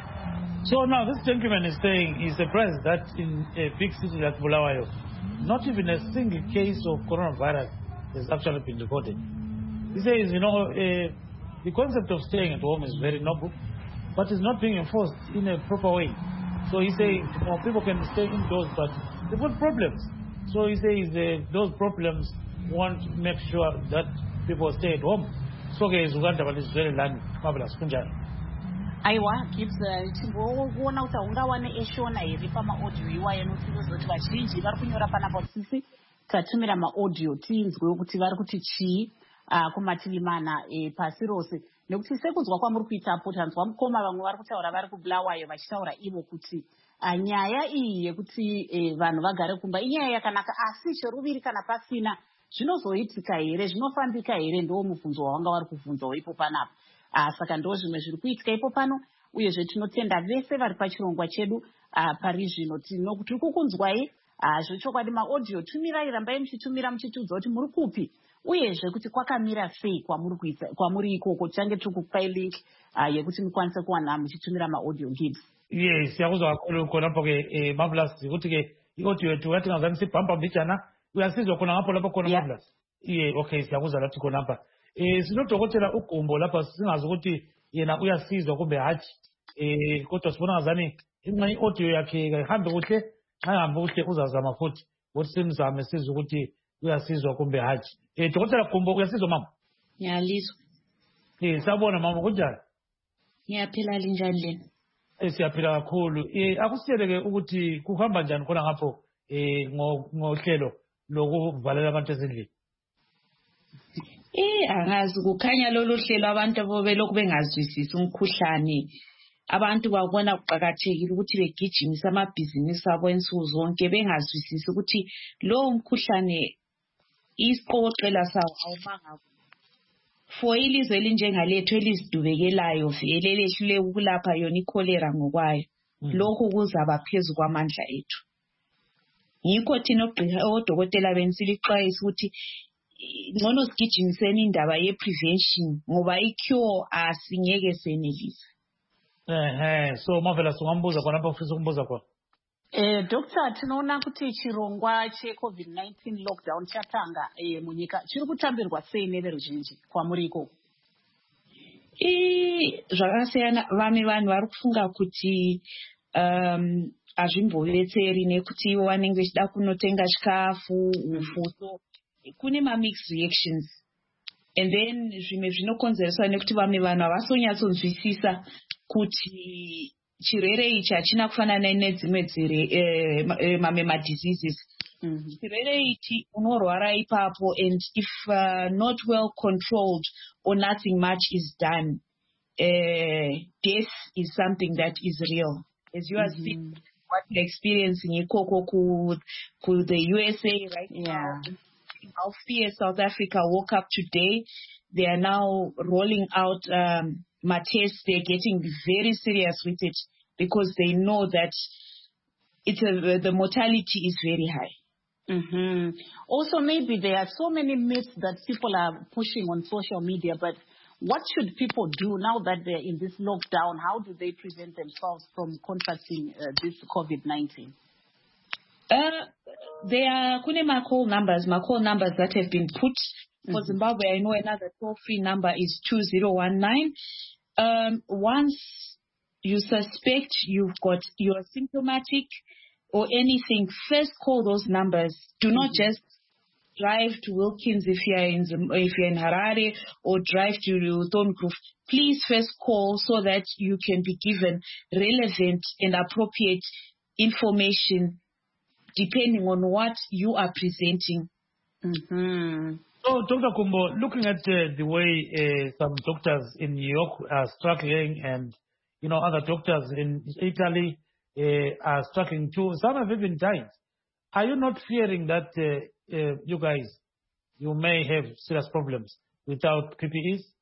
So now this gentleman is saying he's surprised that in a big city like Bulawayo, not even a single case of coronavirus has actually been recorded. He says, you know, uh, the concept of staying at home is very noble, but it's not being enforced in a proper way. So he says, you know, people can stay indoors, but they've got problems. So he says uh, those problems want to make sure that people stay at home. So guys, Uganda, but it's very land marvelous. Kunjani. aiwa Gibbs tingoona kuti ungawane eshona here pamaaudio iwayo notiroza kuti vazhinji vari kunyora panapa sisi tatumira maaudio tinzwe kuti vari kuti chii uh, kumativi mana e, pasi rose nekuti sekunzwa kwamuri kuitapo tanzwa mukoma vamwe vari kutaura vari kubulawayo vachitaura ivo kuti uh, nyaya iyi yekuti e, vanhu vagare kumba inyaya yakanaka asi cheruviri kana pasina zvinozoitika here zvinofambika here ndo mubvunzo wavanga vari kubvunzawo ipo panapa. Uh, saka ndo zvimwe zviri kuitika ipo pano uyezve tinotenda vese vari pachirongwa chedu uh, pari zvino tiri kukunzwai uh, zvechokwadi maaudio tumirai rambai muchitumira muchitiudza kuti muri kupi uyezve kuti kwakamira sei kwamuri ikoko tichange tiri kukupai link uh, yekuti mukwanise kuwana muchitumira maaudio Gibbs. Yes, siyakuzwa kakhulu khona lapho ke Marvelous ukuthi ke i-audio yethu yathi ngazani sibhamba mbijana uyasizwa khona ngapho lapho khona Marvelous. Yeah, okay, siyakuzwa lathi khona lapha. Eh sinodokotela uGumbo lapha singazi ukuthi yena uyasizwa kumbe hathi eh kodwa sibona ngazani inxa i-audio yakhe ihambe kuhle ahambe kuhle uzazama futhi ukuthi simzame sizwe ukuthi uyasizwa kumbe haji. Eh Dokotela Gumbo uyasizwa mama? Ngiyalizwa. Eh sabona mama kunjani? Ngiyaphila linjani lena? Eh siyaphila kakhulu. Eh akusiyeleke ukuthi kuhamba njani khona ngapho eh ngohlelo lokuvalela abantu ezindlini. Eh angazi kukhanya lolu hlelo abantu abobelokhu bengazwisisi umkhuhlane. Abantu babona kuqhakathekile ukuthi begijimisa amabhizinisi abo ensuku zonke bengazwisisi ukuthi lo umkhuhlane isiqoqela sawo awumanga. For ilizwe elinjengalethu elizidubekelayo vele lehlule ukulapha yona ikholera ngokwayo. Lokho kuzaba phezulu kwamandla ethu. Yikho thina ogqira odokotela bensilixwayisa ukuthi ngcono sigijimiseni indaba ye prevention ngoba i cure asingeke senelisa. Eh so mavela singambuza khona lapho ufisa ukumbuza khona. Eh Doctor tinoona kuti chirongwa che COVID nineteen lockdown chatanga eh munyika chiri kutambirwa sei neveruzhinji kwamuriko. Eh zvakasiyana vamwe vanhu vari kufunga kuti um azvimbovetseri nekuti ivo vanenge vachida kunotenga chikafu ufuso kune ma mixed reactions and then zvimwe zvinokonzereswa nekuti vamwe vanhu havasonyatsonzwisisa kuti chirwere ichi hachina kufanana nedzimwe dzire mamwe madiseases. Chirwere ichi unorwara ipapo and if uh, not well controlled or nothing much is done, uh, death is something that is real. As you are mm-hmm. speaking, what you're experiencing in Koko ku, ku the U S A right yeah. now. How fear South Africa woke up today. They are now rolling out um, my tests. They're getting very serious with it because they know that it's a, the mortality is very high. Mm-hmm. Also, maybe there are so many myths that people are pushing on social media, but what should people do now that they're in this lockdown? How do they prevent themselves from contracting uh, this COVID nineteen? Uh, there are my call numbers, my call numbers that have been put for mm-hmm. Zimbabwe. I know another toll-free number is two zero one nine. Um, once you suspect you've got, you're symptomatic or anything, first call those numbers. Do mm-hmm. not just drive to Wilkins if you're in if you're in Harare or drive to Thorncliffe. Please first call so that you can be given relevant and appropriate information depending on what you are presenting. Mm-hmm. So, Doctor Gumbo, looking at uh, the way uh, some doctors in New York are struggling and, you know, other doctors in Italy uh, are struggling too, some have even died. Are you not fearing that uh, uh, you guys, you may have serious problems without P P Es?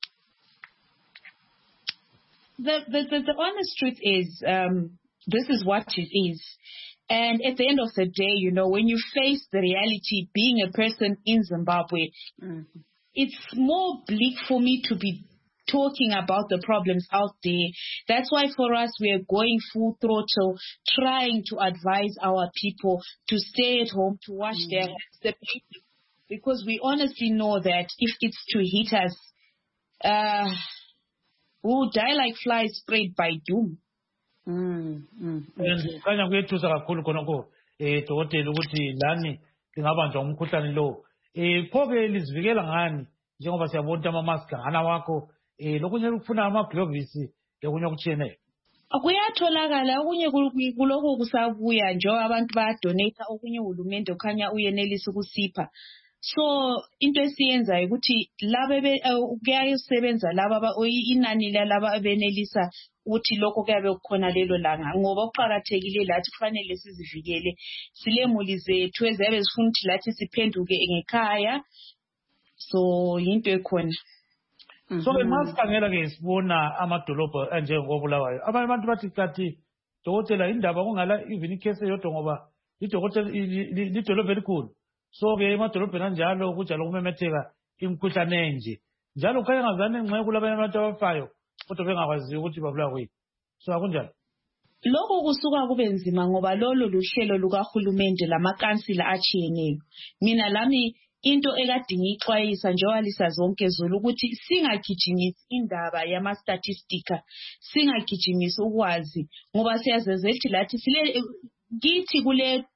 The, the, the, the honest truth is, um, this is what it is. And at the end of the day, you know, when you face the reality, being a person in Zimbabwe, mm-hmm. it's more bleak for me to be talking about the problems out there. That's why for us, we are going full throttle, trying to advise our people to stay at home, to wash mm-hmm. their hands, because we honestly know that if it's to hit us, uh, we'll die like flies sprayed by doom. Mm, mm, and kanya kuyethusa kakhulu khonokho eh dokotela ukuthi lani lingabanjwa umkhuhlane lo eh phoke lizivikela ngani njengoba siyabona ama mask ngana wakho eh lokunye ukufuna ama gloves lokunye okuchiyeneyo akuyatholakala okunye kuloko kusabuya nje abantu baya donate okunye uhulumende ukhanya uyenelisa ukusipha. So into esiyenzayo ukuthi laba kuyasebenza laba inani lalaba abenelisa ukuthi lokho kuyabe kukhona lelo langa ngoba uqhakathekile lathi kufanele sizivikele silemuli zethu ezabe zifuna ukuthi lathi siphenduke ngekhaya so into ekhona. So ke masikhangela ke sibona amadolobha anjengobulawayo abanye abantu bathi kathi dokotela indaba kungala even icase yodwa ngoba idokotela lidolobha elikhulu. So ke emadolobheni anjalo kujalo kumemetheka imikhuhlane enje njalo khaya ngazane ngxe kulabanye abantu abafayo kodwa bengakwazi ukuthi babulawa kuyini. So akunjalo lokho kusuka kube nzima ngoba lolo luhlelo lukahulumende lamakansila achiyeneyo. Mina lami into ekadinga ixwayisa njengoba lisazonke zulu ukuthi singagijimisi indaba yama statistika, singagijimisi ukwazi ngoba siyazezethi lathi sile kithi kule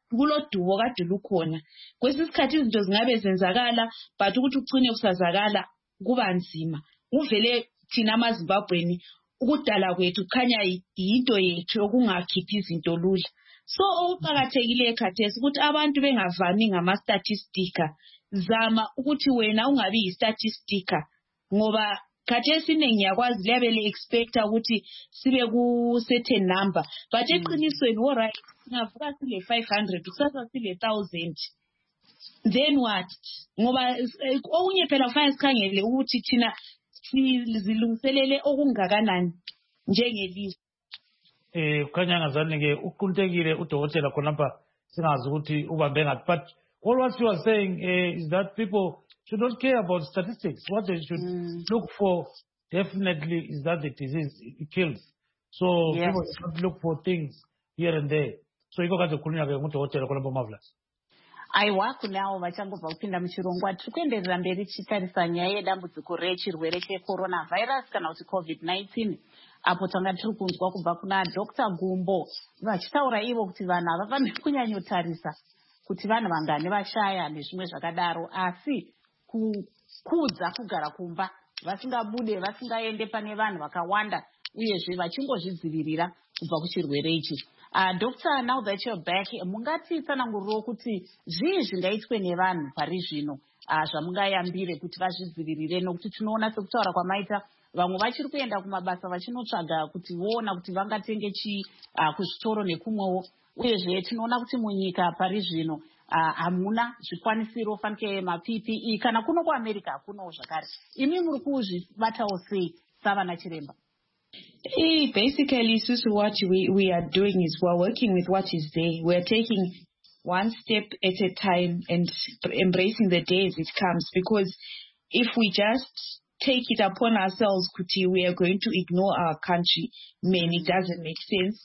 kulodubo kade lukhona. Kwesinye isikhathi izinto zingabe zenzakala but ukuthi ucine kusazakala kuba nzima. Uvele thina amaZimbabweni ukudala kwethu kukhanya yinto yethu okungakhiphi izinto lula. So okuqakathekile khathesi ukuthi abantu bengavami ngama-statistica. Zama ukuthi wena ungabi yi-statistica ngoba khathesi nengiyakwazi liyabe le-expecta ukuthi sibe ku-certain number. But eqinisweni alright singavuka sile five hundred kusasa sile thousand. Then what? Ngoba okunye phela kufanele sikhangele ukuthi thina zilungiselele okungakanani njengelizwe. Eh kukhanya ngazani ke uquntekile udokotela khonapha singazi ukuthi ubambe ngathi. But all what you are saying uh, is that people should not care about statistics. What they should mm. look for definitely is that the disease it kills. So yes. People should not look for things here and there. So iko kaze khulunywa ke ngudokotela khonapha Marvelous. Aiwa kunawo vachangobva kupinda muchirongwa tiri kuenderera mberi tichitarisa nyaya yedambudziko rechirwere checoronavirus kana kuti covid nineteen. Apo tanga tiri kunzwa kubva kuna Doctor Gumbo vachitaura ivo kuti vanhu havafaniri kunyanyotarisa kuti vanhu vangani vashaya nezvimwe zvakadaro, asi kukudza kugara kumba vasingabude vasingaende pane vanhu vakawanda uyezve vachingozvidzivirira kubva kuchirwere ichi. Uh, Doctor, now that you're back, mungati tsananguriro kuti zvii zvingaitwe nevanhu pari zvino uh, zvamungayambire kuti vazvidzivirire, nokuti tinoona sekutaura kwamaita vamwe vachiri kuenda kumabasa vachinotsvaga kuti voona kuti vangatenge chii uh, kuzvitoro nekumwewo, uyezve tinoona kuti munyika pari zvino hamuna uh, zvikwanisiro fanike ma-P P E kana kuno kuAmerica hakunowo zvakare. Imi muri kuzvibatawo sei savana chiremba? Hey, basically, Susu, what we, we are doing is we're working with what is there. We're taking one step at a time and embracing the day as it comes. Because if we just take it upon ourselves, Kuti, we are going to ignore our country, man, it doesn't make sense.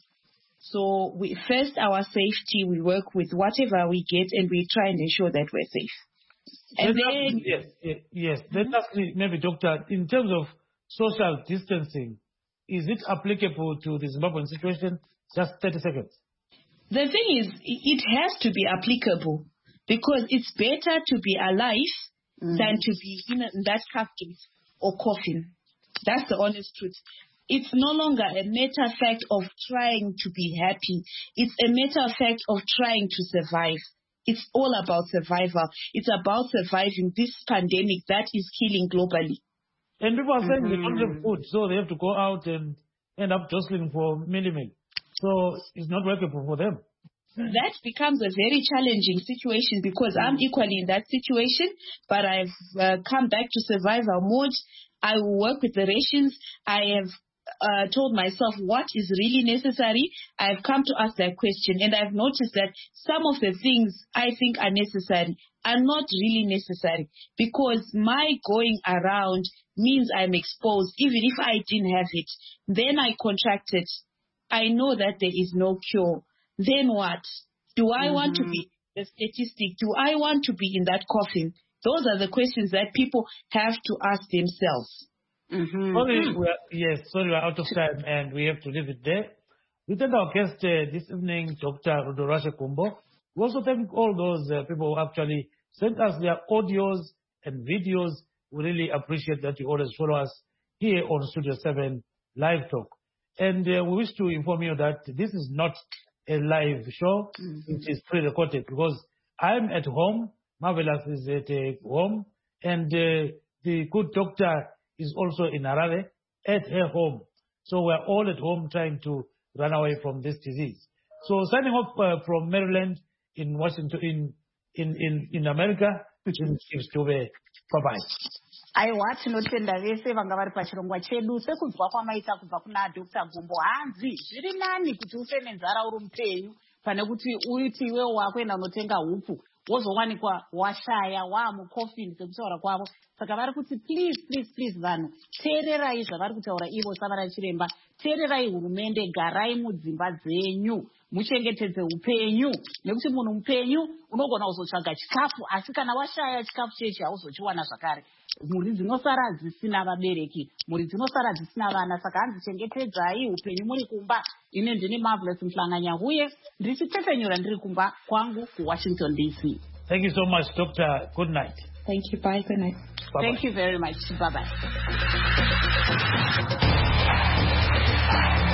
So we, first, our safety, we work with whatever we get and we try and ensure that we're safe. And then, then, yes, yes, yes. Then lastly, maybe, Doctor, in terms of social distancing, is it applicable to the Zimbabwean situation? Just thirty seconds. The thing is, it has to be applicable because it's better to be alive mm. than to be in, in that casket or coffin. That's the honest truth. It's no longer a matter of fact of trying to be happy. It's a matter of fact of trying to survive. It's all about survival. It's about surviving this pandemic that is killing globally. And people are saying mm-hmm. they don't have food, so they have to go out and end up jostling for milli-meal. So it's not workable for them. That becomes a very challenging situation because mm-hmm. I'm equally in that situation, but I've uh, come back to survival mode. I will work with the rations. I have uh, told myself what is really necessary. I've come to ask that question, and I've noticed that some of the things I think are necessary are not really necessary because my going around means I'm exposed. Even if I didn't have it, then I contracted. I know that there is no cure. Then what? Do I mm-hmm. want to be the statistic? Do I want to be in that coffin? Those are the questions that people have to ask themselves. Mm-hmm. Sorry, we are, yes, sorry, we're out of time and we have to leave it there. We thank our guest uh, this evening, Doctor Rudorashe Gumbo. We also thank all those uh, people who actually sent us their audios and videos. We really appreciate that you always follow us here on Studio seven Live Talk. And uh, we wish to inform you that this is not a live show. Mm-hmm. It is pre-recorded because I'm at home. Marvelous is at uh, home. And uh, the good doctor is also in Harare at her home. So we're all at home trying to run away from this disease. So signing off uh, from Maryland in Washington, in in in, in America, Chief Dube. Bye-bye. Aiwa tinotenda vese vanga vari pachirongwa chedu sekunzwa kwamaita kubva kuna Doctor Gumbo. Hanzi zviri nani kuti ufe nenzara uri mupenyu pane kuti uiti iwewo wakuenda unotenga huku wozowanikwa washaya waamukofini sekutaura kwavo. Saka vari kuti please please please vanhu teererai zvavari kutaura ivo savana chiremba, teererai hurumende, garai mudzimba dzenyu muchengetedze upenyu, nekuti munhu mupenyu unogona kuzotsvaga chikafu, asi kana washaya chikafu chechi hauzochiwana zvakare. Mhuri dzinosara dzisina vabereki, mhuri dzinosara dzisina vana, saka hanzi chengetedzai upenyu muri kumba. Ine ndini Marvelous Mhlanganya huye ndichitefenyura ndiri kumba kwangu kuWashington D C. Thank you so much, Doctor. Good night. Thank you. Bye. Good night. Bye-bye. Thank you very much. Bye-bye.